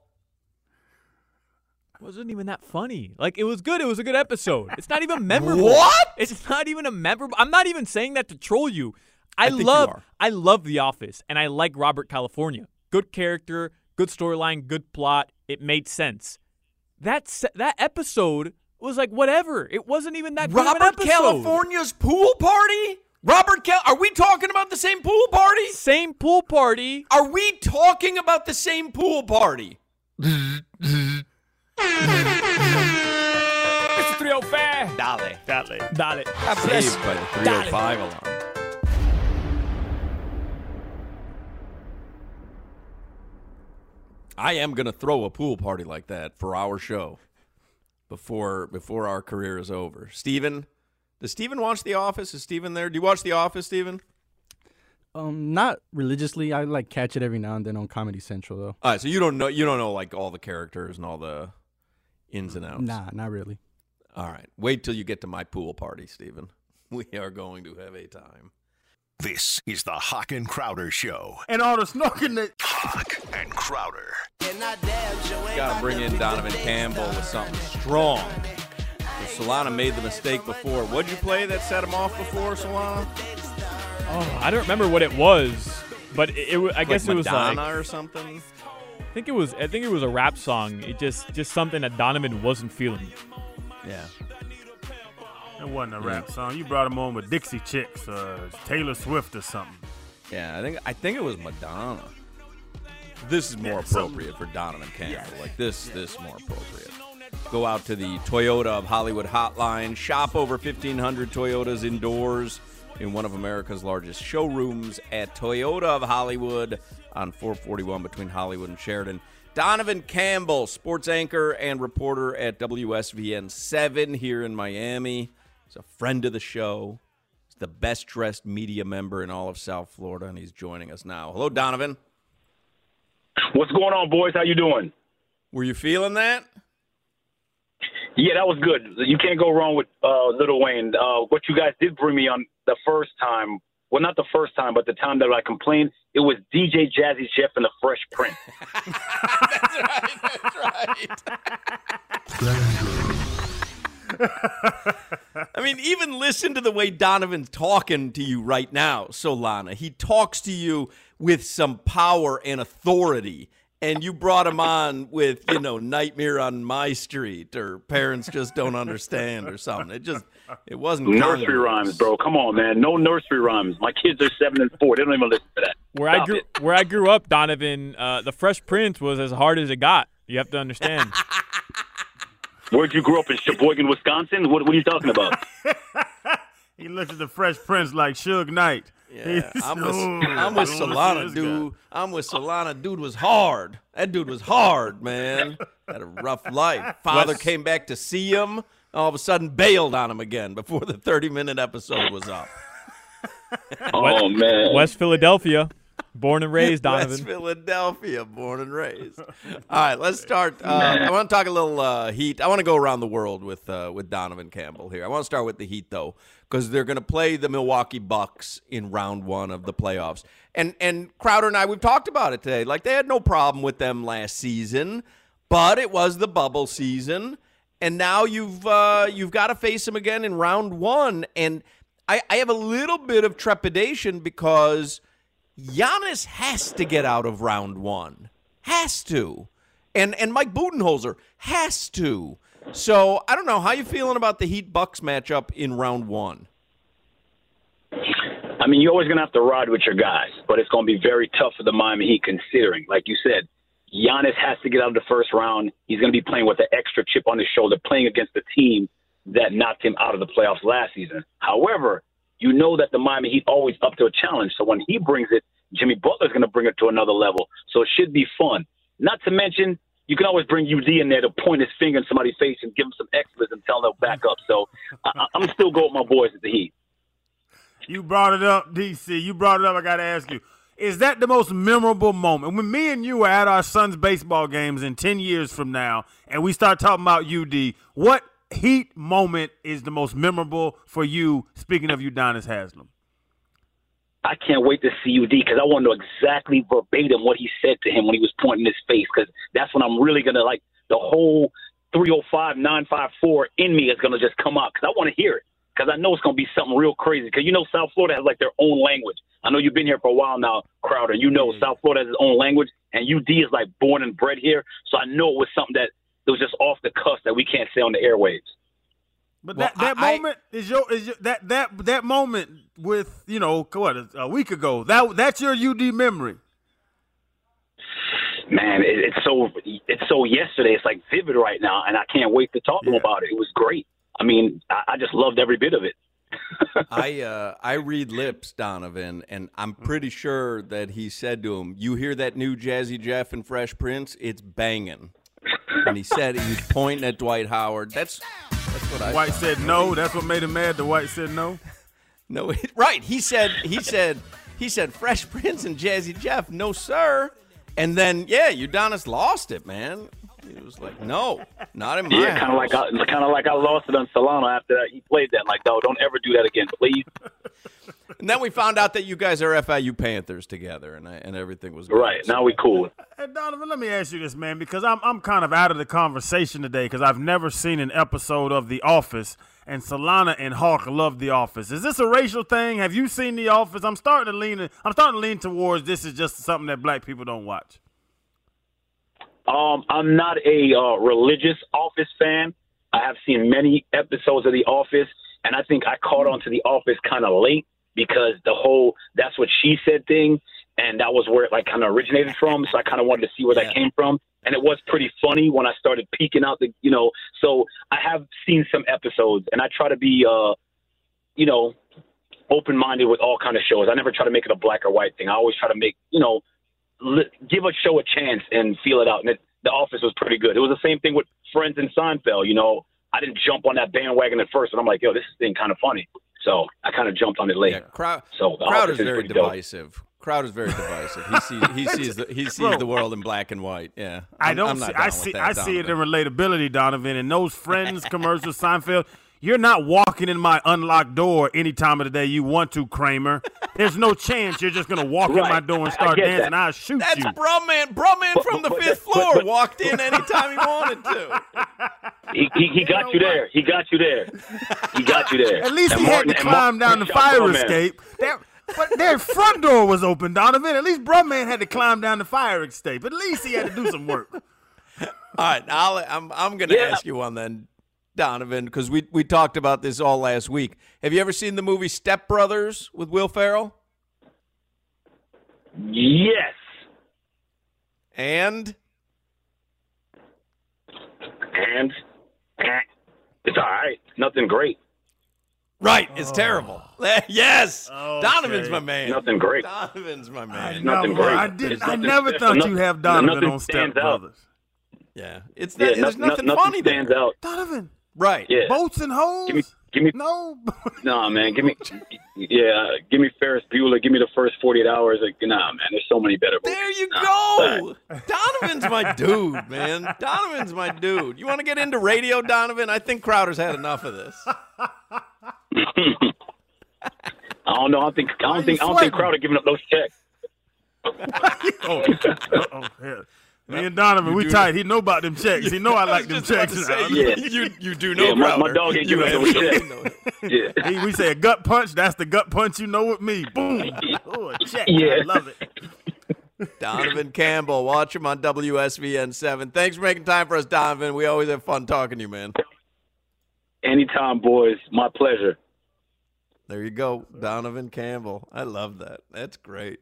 It wasn't even that funny. Like, it was good. It was a good episode. It's not even memorable. What? It's not even a memorable. I'm not even saying that to troll you. I, I think love you are. I love The Office, and I like Robert California. Good character, good storyline, good plot. It made sense. That se- that episode was like whatever. It wasn't even that good of an Robert episode. California's pool party? Robert Cal- Are we talking about the same pool party? Same pool party. Are we talking about the same pool party? Mister three oh five. Dale. Dale. Dale. Saved by the three oh five alarm. I am going to throw a pool party like that for our show before before our career is over. Steven, does Steven watch The Office? Is Steven there? Do you watch The Office, Steven? Um, not religiously. I like catch it every now and then on Comedy Central, though. All right, so you don't know you don't know like all the characters and all the ins and outs. Nah, not really. All right, wait till you get to my pool party, Steven. We are going to have a time. This is the Hawk and Crowder Show. And all the snorking that Hawk and Crowder. Got to bring in Donovan Campbell with something strong. So Solana made the mistake before. What'd you play that set him off before, Solana? Oh, I don't remember what it was, but it, it I like guess it was Madonna like or something. I think it was. I think it was a rap song. It just just something that Donovan wasn't feeling. Yeah. It wasn't a rap yeah. song. You brought him on with Dixie Chicks or Taylor Swift or something. Yeah, I think I think it was Madonna. This is more yeah, appropriate for Donovan Campbell. Yeah. Like this, yeah. this more appropriate. go out to the Toyota of Hollywood hotline. Shop over fifteen hundred Toyotas indoors in one of America's largest showrooms at Toyota of Hollywood on four forty-one between Hollywood and Sheridan. Donovan Campbell, sports anchor and reporter at W S V N seven here in Miami. He's a friend of the show. He's the best-dressed media member in all of South Florida, and he's joining us now. Hello, Donovan. What's going on, boys? How you doing? Were you feeling that? Yeah, that was good. You can't go wrong with uh, Lil Wayne. Uh, what you guys did bring me on the first time, well, not the first time, but the time that I complained, it was D J Jazzy Jeff and the Fresh Prince. That's right. I mean, even listen to the way Donovan's talking to you right now, Solana. He talks to you with some power and authority. And you brought him on with, you know, Nightmare on My Street or Parents Just Don't Understand or something. It just, it wasn't nursery Congress. rhymes, bro. Come on, man. No nursery rhymes. My kids are seven and four. They don't even listen to that. Where Stop I grew, it. where I grew up, Donovan, uh, the Fresh Prince was as hard as it got. You have to understand. Where'd you grow up in Sheboygan, Wisconsin? What, what are you talking about? He looked at the Fresh Prince like Suge Knight. Yeah, I'm with, I'm with Solana, dude. I'm with Solana. Dude was hard. That dude was hard, man. Had a rough life. Father West- came back to see him. All of a sudden, bailed on him again before the thirty-minute episode was up. Oh, man. West Philadelphia, born and raised, Donovan. West Philadelphia, born and raised. All right, let's start. Uh, I want to talk a little uh, Heat. I want to go around the world with uh, with Donovan Campbell here. I want to start with the Heat, though, because they're going to play the Milwaukee Bucks in round one of the playoffs. And and Crowder and I, we've talked about it today. Like, they had no problem with them last season, but it was the bubble season. And now you've uh, you've got to face them again in round one. And I, I have a little bit of trepidation because Giannis has to get out of round one. Has to. And and Mike Budenholzer has to. So, I don't know. How you feeling about the Heat-Bucks matchup in round one? I mean, you're always going to have to ride with your guys, but it's going to be very tough for the Miami Heat considering, like you said, Giannis has to get out of the first round. He's going to be playing with an extra chip on his shoulder, playing against the team that knocked him out of the playoffs last season. However, you know that the Miami Heat always up to a challenge. So when he brings it, Jimmy Butler's going to bring it to another level. So it should be fun. Not to mention, you can always bring U D in there to point his finger in somebody's face and give him some extras and tell them to back up. So I- I'm still going with my boys at the Heat. You brought it up, D C. You brought it up. I got to ask you, is that the most memorable moment? When me and you are at our son's baseball games in ten years from now and we start talking about U D, what Heat moment is the most memorable for you, speaking of Udonis Haslem? I can't wait to see U D because I want to know exactly verbatim what he said to him when he was pointing his face, because that's when I'm really going to, like, the whole three oh five, nine five four in me is going to just come out because I want to hear it, because I know it's going to be something real crazy, because, you know, South Florida has, like, their own language. I know you've been here for a while now, Crowder. You know South Florida has its own language, and U D is, like, born and bred here, so I know it was something that it was just off the cusp that we can't say on the airwaves. But Well, that, that I- moment is your is your, that that that moment with, you know, what, a week ago. That that's your U D memory. Man, it, it's so it's so yesterday. It's like vivid right now, and I can't wait to talk to him Yeah. about it. It was great. I mean, I, I just loved every bit of it. I uh, I read lips, Donovan, and I'm pretty sure that he said to him, "You hear that new Jazzy Jeff and Fresh Prince? It's banging." And he said he was pointing at Dwight Howard. That's that's what I White thought. said no. That's what made him mad. The White said no. No, it- right. He said he said he said Fresh Prince and Jazzy Jeff, no sir. And then yeah, Udonis lost it, man. He was like, no, not in my Yeah, kind of like I, kind of like I lost it on Solano after that. He played that. Like, no, don't ever do that again, please. And then we found out that you guys are F I U Panthers together, and I, and everything was good. Right now we cool. Hey, Donovan, let me ask you this, man, because I'm I'm kind of out of the conversation today because I've never seen an episode of The Office, and Solana and Hawk love The Office. Is this a racial thing? Have you seen The Office? I'm starting to lean. I'm starting to lean towards this is just something that black people don't watch. Um, I'm not a uh, religious Office fan. I have seen many episodes of The Office, and I think I caught on to The Office kind of late because the whole "that's what she said" thing, and that was where it like kind of originated from. So I kind of wanted to see where Yeah. that came from, and it was pretty funny when I started peeking out the, you know. So I have seen some episodes, and I try to be, uh, you know, open-minded with all kind of shows. I never try to make it a black or white thing. I always try to make, you know, li- give a show a chance and feel it out. And it, The Office was pretty good. It was the same thing with Friends and Seinfeld. You know, I didn't jump on that bandwagon at first, and I'm like, yo, this thing kind of funny. So I kind of jumped on it later. Yeah, Crow- so the Crowder's Office is very pretty dope. divisive. Crowder's very divisive. He sees he sees the he sees Bro. the world in black and white. Yeah, I I'm- don't. I'm not see, down I with see. that, I see it in Donovan. relatability, Donovan, and those Friends commercials, Seinfeld. You're not walking in my unlocked door any time of the day you want to, Kramer. There's no chance you're just gonna walk in Right. my door and I- I start get dancing. that. I'll shoot That's you. Brumman. Brumman But- from the but- fifth but- floor but- walked in anytime he wanted to. He, he, he got you there. He got you there. He got you there. At least And he Martin- had to and climb Martin down the shot fire Brumman. escape. That, but their front door was open, Donovan. At least Brumman had to climb down the fire escape. At least he had to do some work. All right, I'll, I'm I'm going to Yeah. ask you one then, Donovan, because we we talked about this all last week. Have you ever seen the movie Step Brothers with Will Ferrell? Yes. And And eh, it's all right. Nothing great. right, it's terrible. Yes, Okay. Donovan's my man. Nothing great. Donovan's my I man. know, nothing bro. great. I did. It's I nothing- never there's thought nothing- you'd have Donovan nothing on Step stands out. Brothers. Yeah, it's Yeah, not, there's no- nothing, nothing funny stands there. out. Donovan, Right. Yeah. boats and hoes. Give me, give me. No. Nah, man. Give me. Yeah, give me Ferris Bueller. Give me the first forty-eight hours. Like, nah, man. There's so many better. There movies. you Nah, go. Donovan's my dude, man. Donovan's my dude. You want to get into radio, Donovan? I think Crowder's had enough of this. I don't know. I don't think. I Why don't you think. I don't think sweating? Crowder giving up those checks. oh, uh-oh, yeah. Me and Donovan, we do- tight. He know about them checks. He know I like them was just about checks. to say, now. you, Yeah. you, you do know Yeah, my- my Crowder. dog ain't You giving up absolutely no know it. Yeah. He, we say a gut punch. That's the gut punch you know with me. Boom. Oh, a check. Yeah. I love it. Donovan Campbell. Watch him on W S V N seven. Thanks for making time for us, Donovan. We always have fun talking to you, man. Anytime, boys. My pleasure. There you go, Donovan Campbell. I love that. That's great.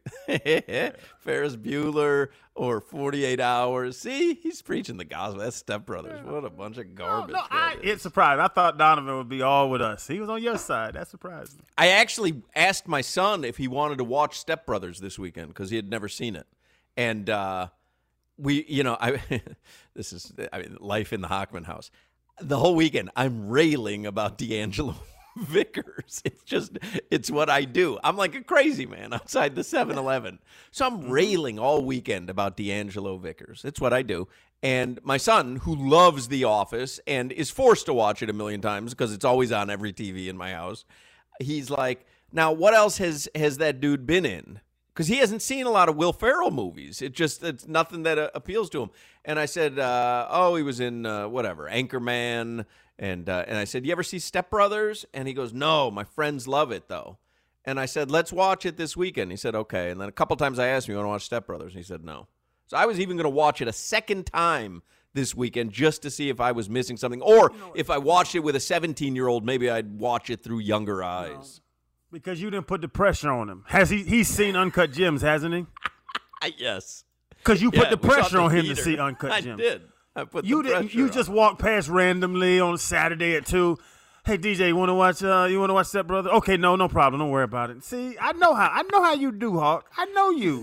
Ferris Bueller or forty-eight hours. See, he's preaching the gospel. That's Step Brothers. What a bunch of garbage. No, I, that is. it's surprising. I thought Donovan would be all with us. He was on your side. That surprised me. I actually asked my son if he wanted to watch Step Brothers this weekend because he had never seen it. And uh, we, you know, I this is I mean, life in the Hockman house. The whole weekend, I'm railing about D'Angelo Vickers. It's just, it's what I do. I'm like a crazy man outside the seven eleven. So I'm railing all weekend about D'Angelo Vickers. It's what I do. And my son, who loves The Office and is forced to watch it a million times because it's always on every T V in my house, he's like, now what else has, has that dude been in? Because he hasn't seen a lot of Will Ferrell movies. It just, it's nothing that uh, appeals to him. And I said, uh, oh, he was in uh, whatever, Anchorman. And uh, and I said, you ever see Step Brothers? And he goes, no, my friends love it, though. And I said, let's watch it this weekend. He said, okay. And then a couple times I asked him, you want to watch Step Brothers? And he said, no. So I was even going to watch it a second time this weekend just to see if I was missing something. Or if I watched it with a seventeen-year-old, maybe I'd watch it through younger eyes. Because you didn't put the pressure on him. Has he? He's seen Uncut Gems, hasn't he? Yes. Because you put Yeah, the we saw it pressure in on the him to theater. see Uncut I Gems. did. I put You the didn't. pressure You on. just walked past randomly on Saturday at two. Hey D J, you want to watch? Uh, you want to watch Step Brother? Okay, no, no problem. Don't worry about it. See, I know how. I know how you do, Hawk. I know you.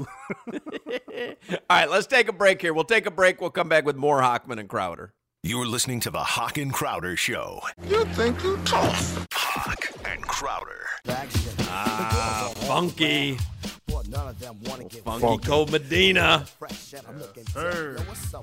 All right, let's take a break here. We'll take a break. We'll come back with more Hockman and Crowder. You're listening to the Hawk and Crowder Show. You think you tough? Hawk and Crowder. Ah, funky. Funky Cold Medina. Sir.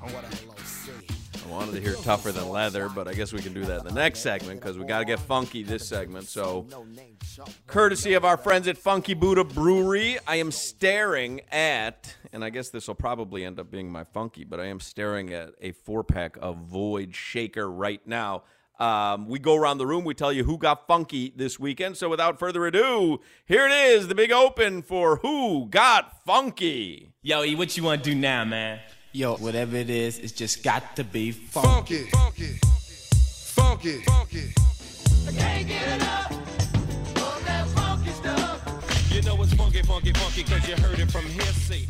I wanted to hear Tougher Than Leather, but I guess we can do that in the next segment because we got to get funky this segment. So, courtesy of our friends at Funky Buddha Brewery, I am staring at, and I guess this will probably end up being my funky, but I am staring at a four-pack of Void Shaker right now. Um, we go around the room, we tell you who got funky this weekend. So without further ado, here it is, the big open for Who Got Funky. Yo, E, what you want to do now, man? Yo, whatever it is, it's just got to be funky. Funky, funky, funky, funky. I can't get enough of that funky stuff. You know what's funky funky, funky, funky, cause you heard it from here, see.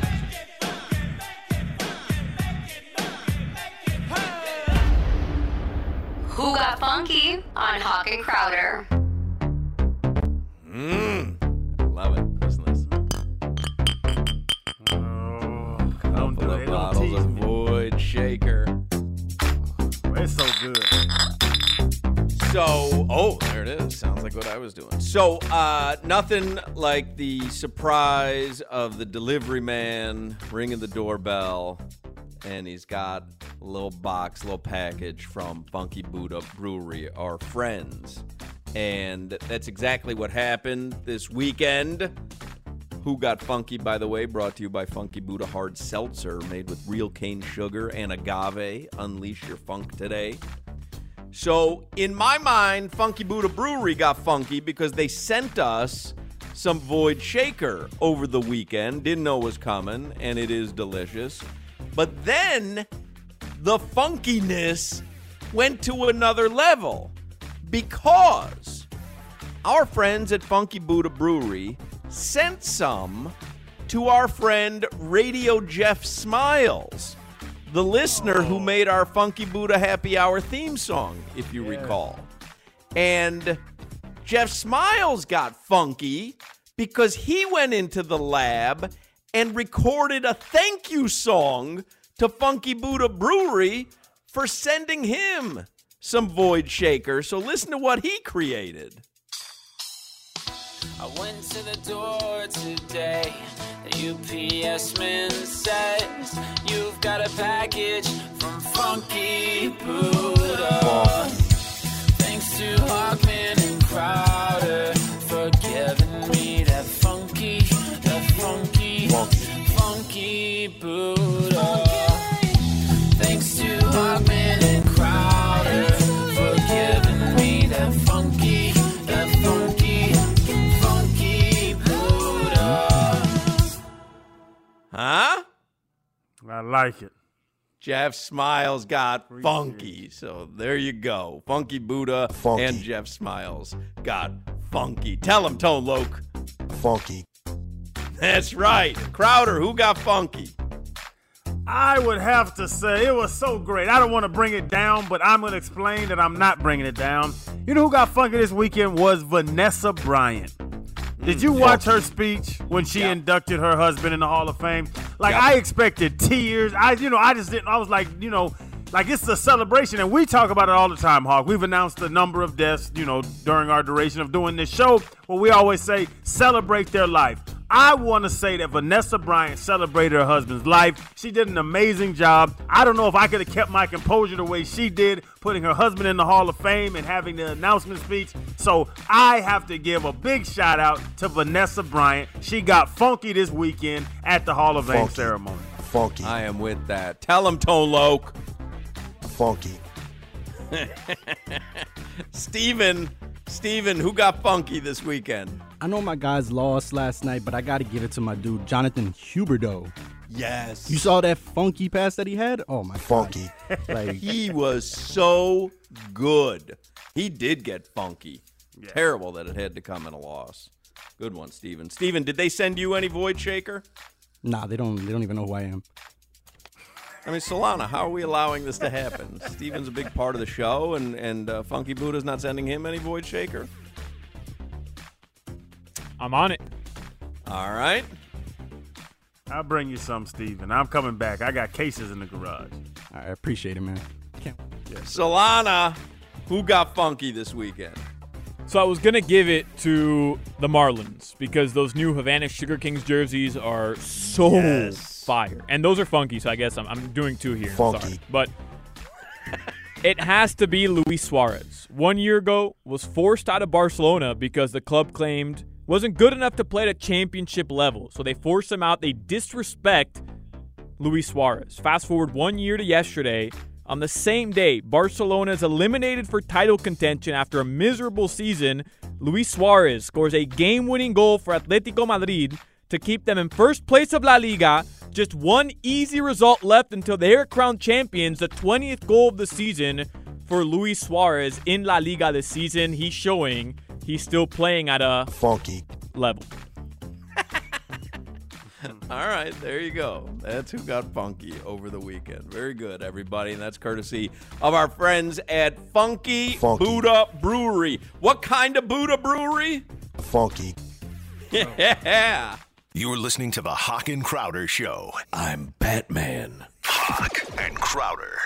Who Got Funky on Hawk and Crowder. Mmm. Love it. Listen to this. Oh, couple of bottles of Void Shaker. Oh, it's so good. So, oh, there it is. Sounds like what I was doing. So, uh, nothing like the surprise of the delivery man ringing the doorbell, and he's got a little box, little package from Funky Buddha Brewery, our friends. And that's exactly what happened this weekend. Who Got Funky, by the way, brought to you by Funky Buddha Hard Seltzer, made with real cane sugar and agave. Unleash your funk today. So, in my mind, Funky Buddha Brewery got funky because they sent us some Void Shaker over the weekend. Didn't know it was coming, and it is delicious. But then the funkiness went to another level because our friends at Funky Buddha Brewery sent some to our friend Radio Jeff Smiles, the listener who made our Funky Buddha Happy Hour theme song, if you yeah. recall. And Jeff Smiles got funky because he went into the lab and recorded a thank you song to Funky Buddha Brewery for sending him some Void Shaker. So listen to what he created. I went to the door today. The U P S man says you've got a package from Funky Buddha. Thanks to Hawkman and Crowder for giving me that funky, that funky, funky Buddha. Thanks to Hawkman and Crowder for giving me that funky, that funky, funky Buddha. Huh? I like it. Jeff Smiles got funky. So there you go. Funky Buddha funky. And Jeff Smiles got funky. Tell him, Tone Loke. Funky. That's right. Crowder, who got funky? I would have to say it was so great. I don't want to bring it down, but I'm going to explain that I'm not bringing it down. You know who got funky this weekend was Vanessa Bryant. Did you watch her speech when she yeah. inducted her husband in the Hall of Fame? Like, yeah. I expected tears. I, you know, I just didn't. I was like, you know, like it's a celebration, and we talk about it all the time, Hawk. We've announced the number of deaths, you know, during our duration of doing this show, where we always say celebrate their life. I want to say that Vanessa Bryant celebrated her husband's life. She did an amazing job. I don't know if I could have kept my composure the way she did, putting her husband in the Hall of Fame and having the announcement speech. So I have to give a big shout out to Vanessa Bryant. She got funky this weekend at the Hall of Fame ceremony. Funky. I am with that. Tell him, Tone Loke. Funky. Steven, Steven, who got funky this weekend? I know my guys lost last night, but I got to give it to my dude, Jonathan Huberdeau. Yes. You saw that funky pass that he had? Oh, my funky. God. Like, he was so good. He did get funky. Yeah. Terrible that it had to come in a loss. Good one, Steven. Steven, did they send you any Void Shaker? Nah, they don't. They don't even know who I am. I mean, Solana, how are we allowing this to happen? Steven's a big part of the show, and, and uh, Funky Buddha's not sending him any Void Shaker? I'm on it. All right. I'll bring you some, Steven. I'm coming back. I got cases in the garage. I appreciate it, man. Yeah. Solana, who got funky this weekend? So I was going to give it to the Marlins because those new Havana Sugar Kings jerseys are so yes. fire. And those are funky, so I guess I'm, I'm doing two here. Funky. Sorry. But it has to be Luis Suarez. One year ago, was forced out of Barcelona because the club claimed wasn't good enough to play at a championship level. So they forced him out. They disrespect Luis Suarez. Fast forward one year to yesterday. On the same day, Barcelona is eliminated for title contention after a miserable season. Luis Suarez scores a game-winning goal for Atletico Madrid to keep them in first place of La Liga. Just one easy result left until they are crowned champions. The twentieth goal of the season for Luis Suarez in La Liga this season. He's showing he's still playing at a funky level. All right, there you go. That's who got funky over the weekend. Very good, everybody. And that's courtesy of our friends at Funky, Funky. Buddha Brewery. What kind of Buddha Brewery? Funky. Yeah. You're listening to the Hawk and Crowder Show. I'm Batman. Hawk and Crowder.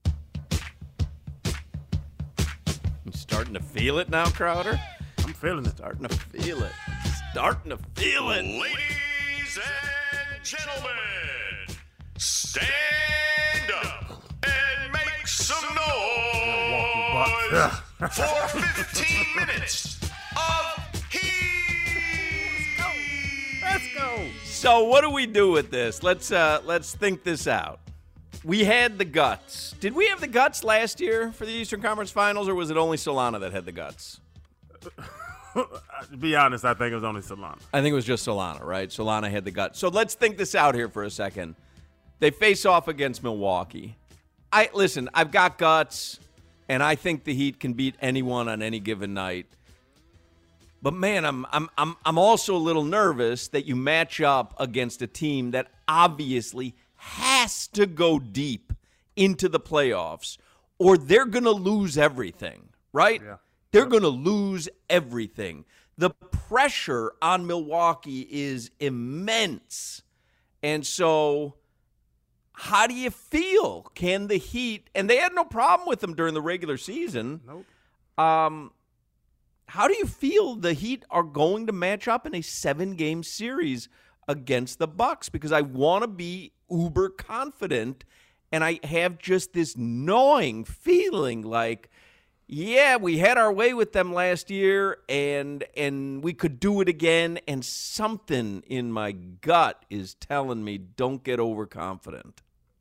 I'm starting to feel it now, Crowder. I'm feeling it. Starting to feel it. Starting to feel it. Ladies and gentlemen, stand up and make some noise for fifteen minutes of heat. Let's go. So what do we do with this? Let's uh, let's think this out. We had the guts. Did we have the guts last year for the Eastern Conference Finals, or was it only Solana that had the guts? To be honest, I think it was only Solana. I think it was just Solana, right? Solana had the guts. So let's think this out here for a second. They face off against Milwaukee. I listen, I've got guts, and I think the Heat can beat anyone on any given night. But man, I'm I'm I'm I'm also a little nervous that you match up against a team that obviously has to go deep into the playoffs, or they're going to lose everything, right? Yeah. They're going to lose everything. The pressure on Milwaukee is immense. And so how do you feel? Can the Heat, and they had no problem with them during the regular season. Nope. Um, how do you feel the Heat are going to match up in a seven-game series against the Bucks? Because I want to be uber confident, and I have just this gnawing feeling like, yeah, we had our way with them last year, and and we could do it again, and something in my gut is telling me don't get overconfident.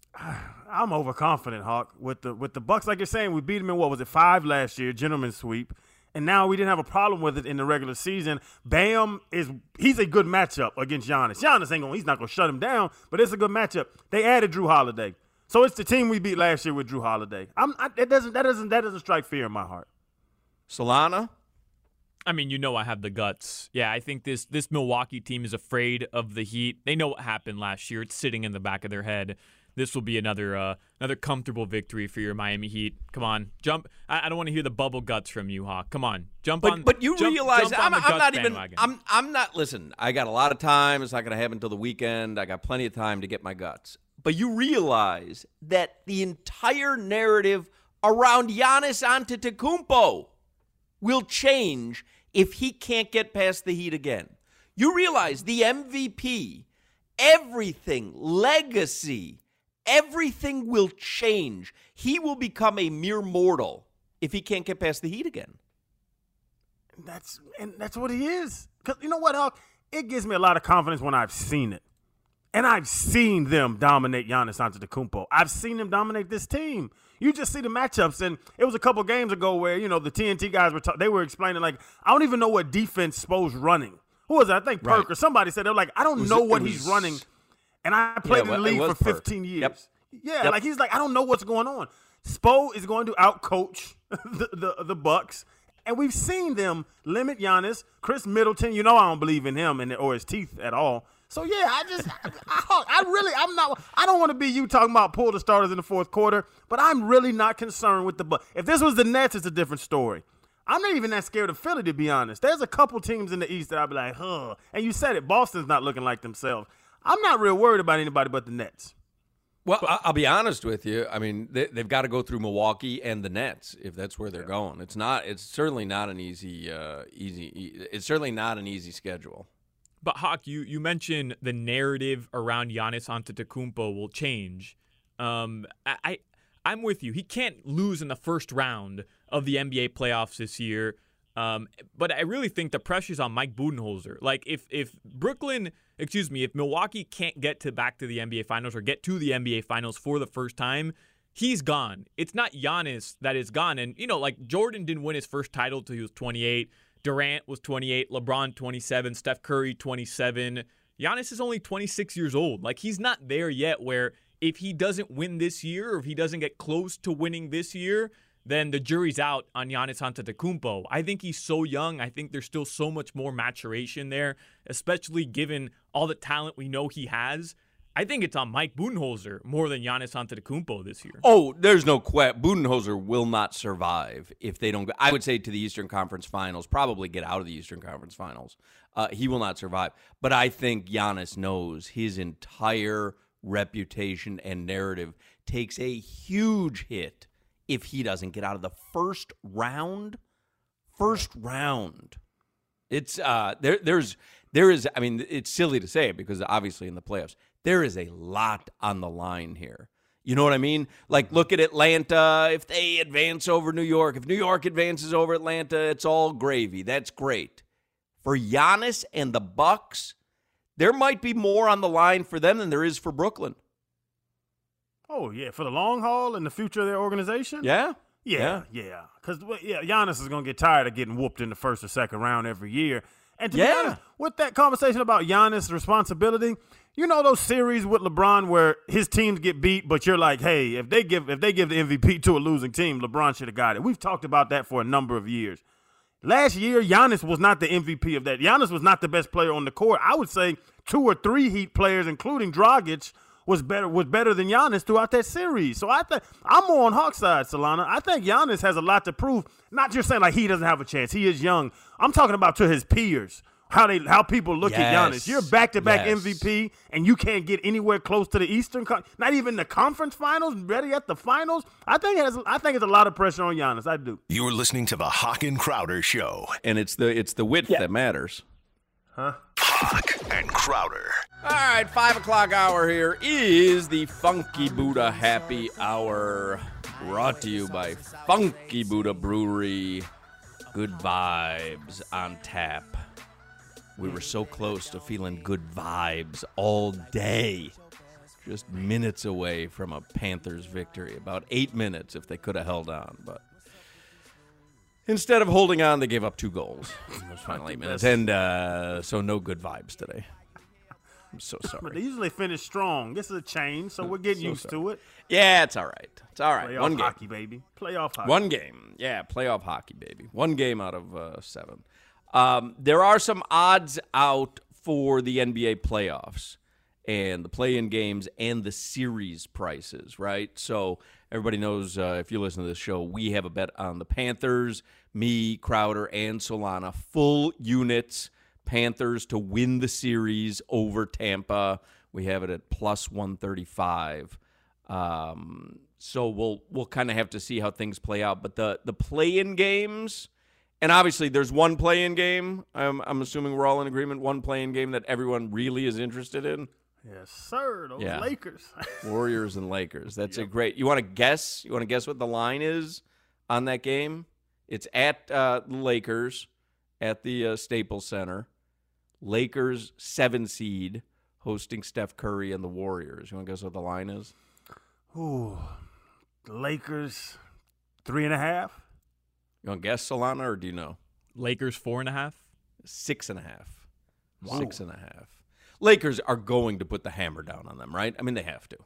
I'm overconfident, Hawk. With the with the Bucks, like you're saying, we beat them in, what was it, five last year, gentleman's sweep. And now we didn't have a problem with it in the regular season. Bam is he's a good matchup against Giannis. Giannis ain't gonna he's not gonna shut him down, but it's a good matchup. They added Drew Holiday, so it's the team we beat last year with Drew Holiday. I'm I, it doesn't that doesn't that doesn't strike fear in my heart. Solana, I mean, you know, I have the guts. Yeah, I think this this Milwaukee team is afraid of the Heat. They know what happened last year. It's sitting in the back of their head. This will be another uh, another comfortable victory for your Miami Heat. Come on, jump! I, I don't want to hear the bubble guts from you, Hawk. Come on, jump but, on. But you jump, realize jump I'm, I'm not even. bandwagon. I'm I'm not. Listen, I got a lot of time. It's not going to happen until the weekend. I got plenty of time to get my guts. But you realize that the entire narrative around Giannis Antetokounmpo will change if he can't get past the Heat again. You realize the M V P, everything, legacy. Everything will change. He will become a mere mortal if he can't get past the Heat again. That's and that's what he is. Cause you know what, Hawk? It gives me a lot of confidence when I've seen it, and I've seen them dominate Giannis Antetokounmpo. I've seen them dominate this team. You just see the matchups, and it was a couple games ago where you know the T N T guys were ta- they were explaining like I don't even know what defense Spo's running. Who was it? I think Perk right. or somebody said they're like I don't know it, what it was, he's running. And I played yeah, in the league for fifteen Perk. years. Yep. Yeah, yep. like he's like, I don't know what's going on. Spo is going to outcoach the, the the Bucks, and we've seen them limit Giannis. Chris Middleton, you know I don't believe in him and or his teeth at all. So yeah, I just, I, I, I really, I'm not. I don't want to be you talking about pull the starters in the fourth quarter, but I'm really not concerned with the Bucks. If this was the Nets, it's a different story. I'm not even that scared of Philly, to be honest. There's a couple teams in the East that I'd be like, huh. And you said it, Boston's not looking like themselves. I'm not real worried about anybody but the Nets. Well, I'll be honest with you. I mean, they, they've got to go through Milwaukee and the Nets if that's where they're yeah. going. It's not. It's certainly not an easy, uh, easy. It's certainly not an easy schedule. But Hawk, you you mentioned the narrative around Giannis Antetokounmpo will change. Um, I, I I'm with you. He can't lose in the first round of the N B A playoffs this year. Um, but I really think the pressure's on Mike Budenholzer. Like if if Brooklyn, excuse me, if Milwaukee can't get to back to the N B A Finals or get to the N B A Finals for the first time, he's gone. It's not Giannis that is gone. And you know, like Jordan didn't win his first title till he was twenty-eight. Durant was twenty-eight. LeBron twenty-seven. Steph Curry twenty-seven. Giannis is only twenty-six years old. Like he's not there yet. Where if he doesn't win this year or if he doesn't get close to winning this year, then the jury's out on Giannis Antetokounmpo. I think he's so young. I think there's still so much more maturation there, especially given all the talent we know he has. I think it's on Mike Budenholzer more than Giannis Antetokounmpo this year. Oh, there's no question. Budenholzer will not survive if they don't go. I would say to the Eastern Conference Finals, probably get out of the Eastern Conference Finals. Uh, he will not survive. But I think Giannis knows his entire reputation and narrative takes a huge hit if he doesn't get out of the first round. First round. It's uh, there. There's there is. I mean, it's silly to say it because obviously in the playoffs there is a lot on the line here. You know what I mean? Like, look at Atlanta. If they advance over New York, if New York advances over Atlanta, it's all gravy. That's great. For Giannis and the Bucks, there might be more on the line for them than there is for Brooklyn. Oh, yeah, for the long haul and the future of their organization? Yeah? Yeah, yeah. Because, yeah, Giannis is going to get tired of getting whooped in the first or second round every year. And to yeah. be honest, with that conversation about Giannis' responsibility, you know those series with LeBron where his teams get beat, but you're like, hey, if they give if they give the M V P to a losing team, LeBron should have got it. We've talked about that for a number of years. Last year, Giannis was not the M V P of that. Giannis was not the best player on the court. I would say two or three Heat players, including Dragic, was better was better than Giannis throughout that series. So I think I'm more on Hawks side, Solana. I think Giannis has a lot to prove. Not just saying like he doesn't have a chance. He is young. I'm talking about to his peers. How they how people look yes. at Giannis. You're back-to-back yes. M V P, and you can't get anywhere close to the Eastern, not even the conference finals, ready at the finals. I think it has, I think it's a lot of pressure on Giannis. I do. You're listening to the Hawk and Crowder Show. And it's the it's the width yeah. that matters. Huh? Hawk and Crowder. All right, five o'clock hour here is the Funky Buddha Happy Hour, brought to you by Funky Buddha Brewery. Good vibes on tap. We were so close to feeling good vibes all day. Just minutes away from a Panthers victory. About eight minutes if they could have held on. But instead of holding on, they gave up two goals in those final eight minutes. And uh, so no good vibes today. I'm so sorry. But they usually finish strong. This is a change, so we're getting so used sorry. to it. Yeah, it's all right. It's all right. Playoff One game. hockey, baby. Playoff hockey. One game. Yeah, playoff hockey, baby. One game out of uh, seven. Um, there are some odds out for the N B A playoffs and the play-in games and the series prices, right? So everybody knows uh, if you listen to this show, we have a bet on the Panthers, me, Crowder, and Solana. Full units, Panthers to win the series over Tampa. We have it at plus one thirty-five. Um, so we'll we'll kind of have to see how things play out. But the, the play-in games... And obviously, there's one play-in game. I'm, I'm assuming we're all in agreement. One play-in game that everyone really is interested in. Yes, sir. Those yeah. Lakers. Warriors and Lakers. That's yep. a great. You want to guess? You want to guess what the line is on that game? It's at uh, the Lakers at the uh, Staples Center. Lakers seven seed hosting Steph Curry and the Warriors. You want to guess what the line is? Ooh, the Lakers three and a half. You want to guess, Solana, or do you know? Lakers four and a half? Six and a half. Wow. Six and a half. Lakers are going to put the hammer down on them, right? I mean, they have to.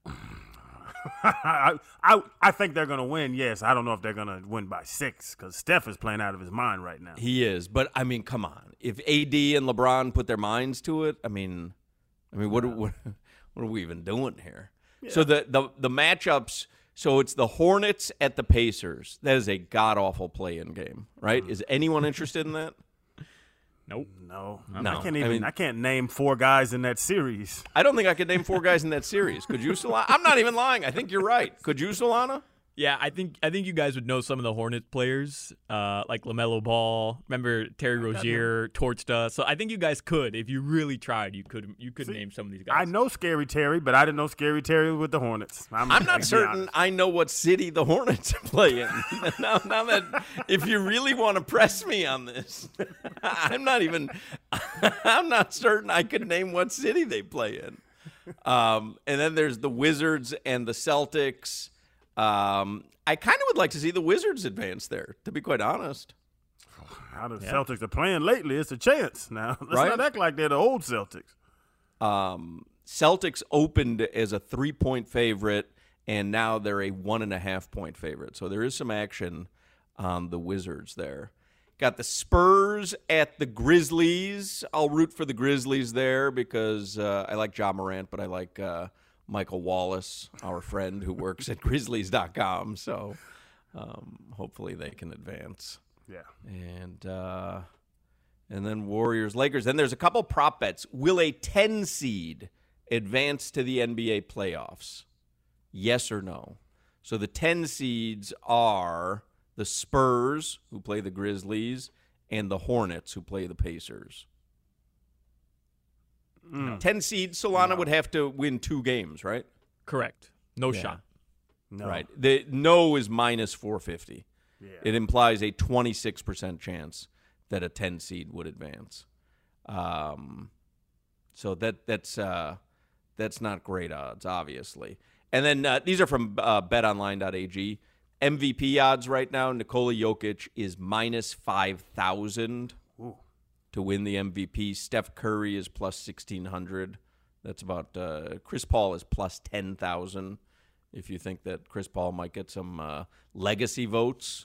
I, I I think they're going to win, yes. I don't know if they're going to win by six because Steph is playing out of his mind right now. He is. But, I mean, come on. If A D and LeBron put their minds to it, I mean, I mean, what, what, what are we even doing here? Yeah. So the, the, the matchups – So it's the Hornets at the Pacers. That is a god-awful play-in game, right? Mm. Is anyone interested in that? Nope. No. No. I can't even. I, mean, I can't name four guys in that series. I don't think I could name four guys in that series. Could you, Solana? I'm not even lying. I think you're right. Could you, Solana? Yeah, I think I think you guys would know some of the Hornets players, uh, like LaMelo Ball. Remember Terry Rozier torched us. So I think you guys could, if you really tried, you could you could See, name some of these guys. I know Scary Terry, but I didn't know Scary Terry with the Hornets. I'm, I'm not certain I know what city the Hornets play in. now, now that if you really want to press me on this, I'm not even. I'm not certain I could name what city they play in. Um, and then there's the Wizards and the Celtics. Um, I kind of would like to see the Wizards advance there, to be quite honest. How the yeah. Celtics are playing lately, it's a chance now. Let's right? not act like they're the old Celtics. Um, Celtics opened as a three-point favorite, and now they're a one and a half point favorite. So there is some action on the Wizards there. Got the Spurs at the Grizzlies. I'll root for the Grizzlies there because uh, I like Ja Morant, but I like uh, Michael Wallace, our friend who works at Grizzlies dot com. So um, hopefully they can advance. Yeah. And uh, and then Warriors, Lakers. Then there's a couple prop bets. Will a ten seed advance to the N B A playoffs? Yes or no? So the ten seeds are the Spurs, who play the Grizzlies, and the Hornets, who play the Pacers. Mm. ten seed, Solana No. would have to win two games, right? Correct. No Yeah. shot. No. Right. The no is minus four fifty. Yeah. It implies a twenty-six percent chance that a ten seed would advance. Um, so that that's uh, that's not great odds, obviously. And then uh, these are from uh, bet online dot a g. M V P odds right now, Nikola Jokic is minus five thousand to win the M V P. Steph Curry is plus sixteen hundred. That's about, uh, Chris Paul is plus ten thousand if you think that Chris Paul might get some uh, legacy votes.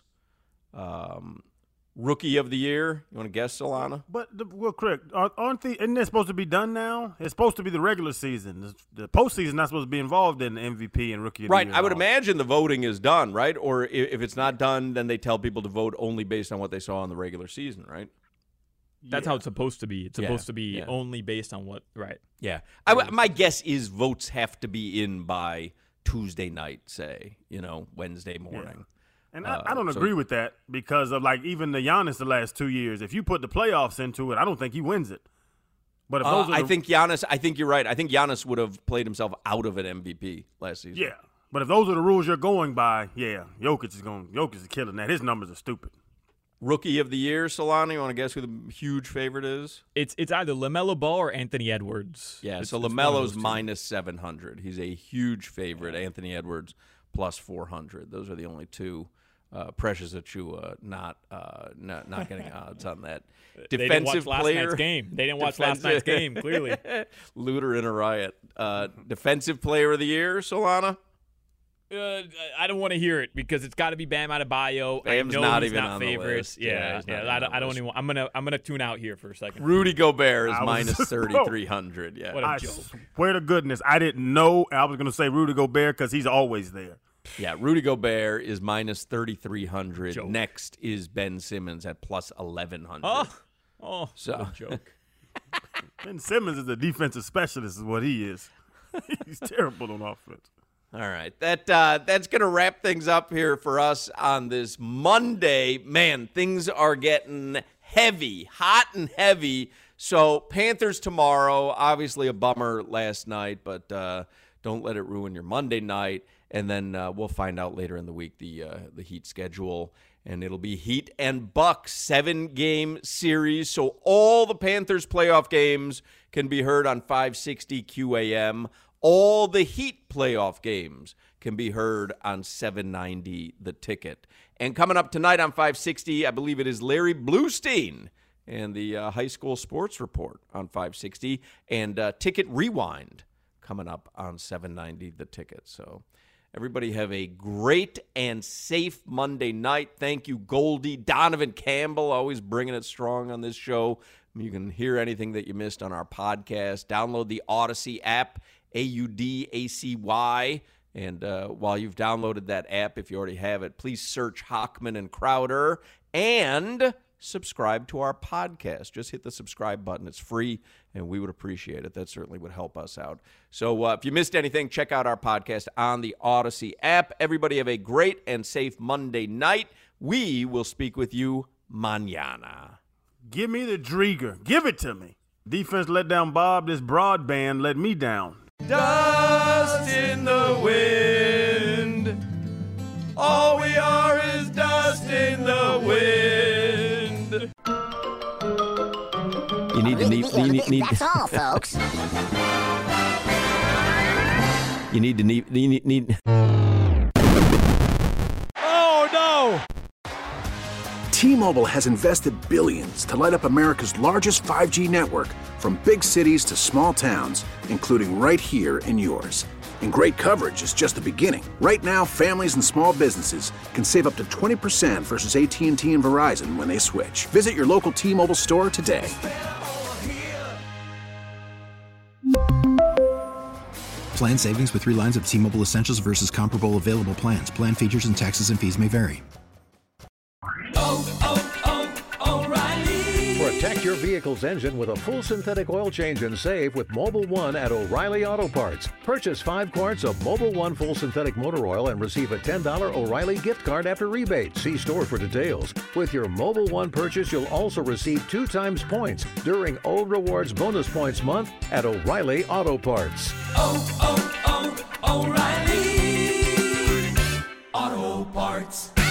Um, Rookie of the year, you want to guess, Solana? But the, well, correct. Aren't the isn't that supposed to be done now? It's supposed to be the regular season. The, the postseason not supposed to be involved in the M V P and Rookie of Right. the Year. I would at all. imagine the voting is done, right? Or if, if it's not done, then they tell people to vote only based on what they saw in the regular season, right? That's Yeah. how it's supposed to be. It's Yeah, supposed to be yeah. only based on what, right. Yeah. I w my guess is votes have to be in by Tuesday night, say, you know, Wednesday morning. And I, Uh, I don't so- agree with that because of like even the Giannis the last two years. If you put the playoffs into it, I don't think he wins it. But if Uh, those are I the, think Giannis, I think you're right. I think Giannis would have played himself out of an M V P last season. yeah. But if those are the rules you're going by, yeah, Jokic is going. Jokic is killing that. His numbers are stupid. Rookie of the year, Solana, you want to guess who the huge favorite is? It's it's either LaMelo Ball or Anthony Edwards. Yeah, It's- so it's one of LaMelo's those two. minus seven hundred. He's a huge favorite. Anthony Edwards plus four hundred. Those are the only two. Uh, Precious Achua not, uh, not not getting odds on that. They didn't watch Defensive last player. night's game. They didn't watch last night's game, clearly. Looter in a riot. Uh, defensive player of the year, Solana? Uh, I don't want to hear it because it's got to be Bam Adebayo. Bam's I know not he's even not on the favorite. list. Yeah, Yeah, he's not yeah. even I, on don't- the I don't list. even. I'm gonna I'm gonna tune out here for a second. Rudy Gobert is I was- minus thirty-three hundred. Yeah. What a I joke. swear to goodness, I didn't know. I was going to say Rudy Gobert because he's always there. Yeah, Rudy Gobert is minus thirty-three hundred. Joke. Next is Ben Simmons at plus eleven hundred. Oh, oh, So- what a joke. Ben Simmons is a defensive specialist, is what he is. He's terrible on offense. All right, that uh, that's going to wrap things up here for us on this Monday. Man, things are getting heavy, hot and heavy. So Panthers tomorrow, obviously a bummer last night, but uh, don't let it ruin your Monday night. And then uh, we'll find out later in the week the uh, the Heat schedule, and it'll be Heat and Bucks seven-game series. So all the Panthers playoff games can be heard on five sixty Q A M. All the Heat playoff games can be heard on seven ninety The Ticket. And coming up tonight on five sixty, I believe it is Larry Bluestein and the uh, High School Sports Report on five sixty, and uh, Ticket Rewind coming up on seven ninety The Ticket. So everybody have a great and safe Monday night. Thank you, Goldie. Donovan Campbell, always bringing it strong on this show. You can hear anything that you missed on our podcast. Download the Odyssey app, A U D A C Y. And uh, while you've downloaded that app, if you already have it, please search Hockman and Crowder and subscribe to our podcast. Just hit the subscribe button. It's free, and we would appreciate it. That certainly would help us out. So uh, if you missed anything, check out our podcast on the Odyssey app. Everybody have a great and safe Monday night. We will speak with you mañana. Give me the Drieger. Give it to me. Defense let down Bob. This broadband let me down. Dust in the wind. All we are is dust in the wind. You need to need, you need, need That's all, folks. You need to need you need, need Oh, no! T-Mobile has invested billions to light up America's largest five G network, from big cities to small towns, including right here in yours. And great coverage is just the beginning. Right now, families and small businesses can save up to twenty percent versus A T and T and Verizon when they switch. Visit your local T-Mobile store today. Plan savings with three lines of T-Mobile Essentials versus comparable available plans. Plan features and taxes and fees may vary. Oh, oh, oh, O'Reilly. Protect your vehicle's engine with a full synthetic oil change and save with Mobil one at O'Reilly Auto Parts. Purchase five quarts of Mobil one full synthetic motor oil and receive a ten dollars O'Reilly gift card after rebate. See store for details. With your Mobil one purchase, you'll also receive two times points during O Rewards Bonus Points Month at O'Reilly Auto Parts. Oh, oh, oh, O'Reilly Auto Parts.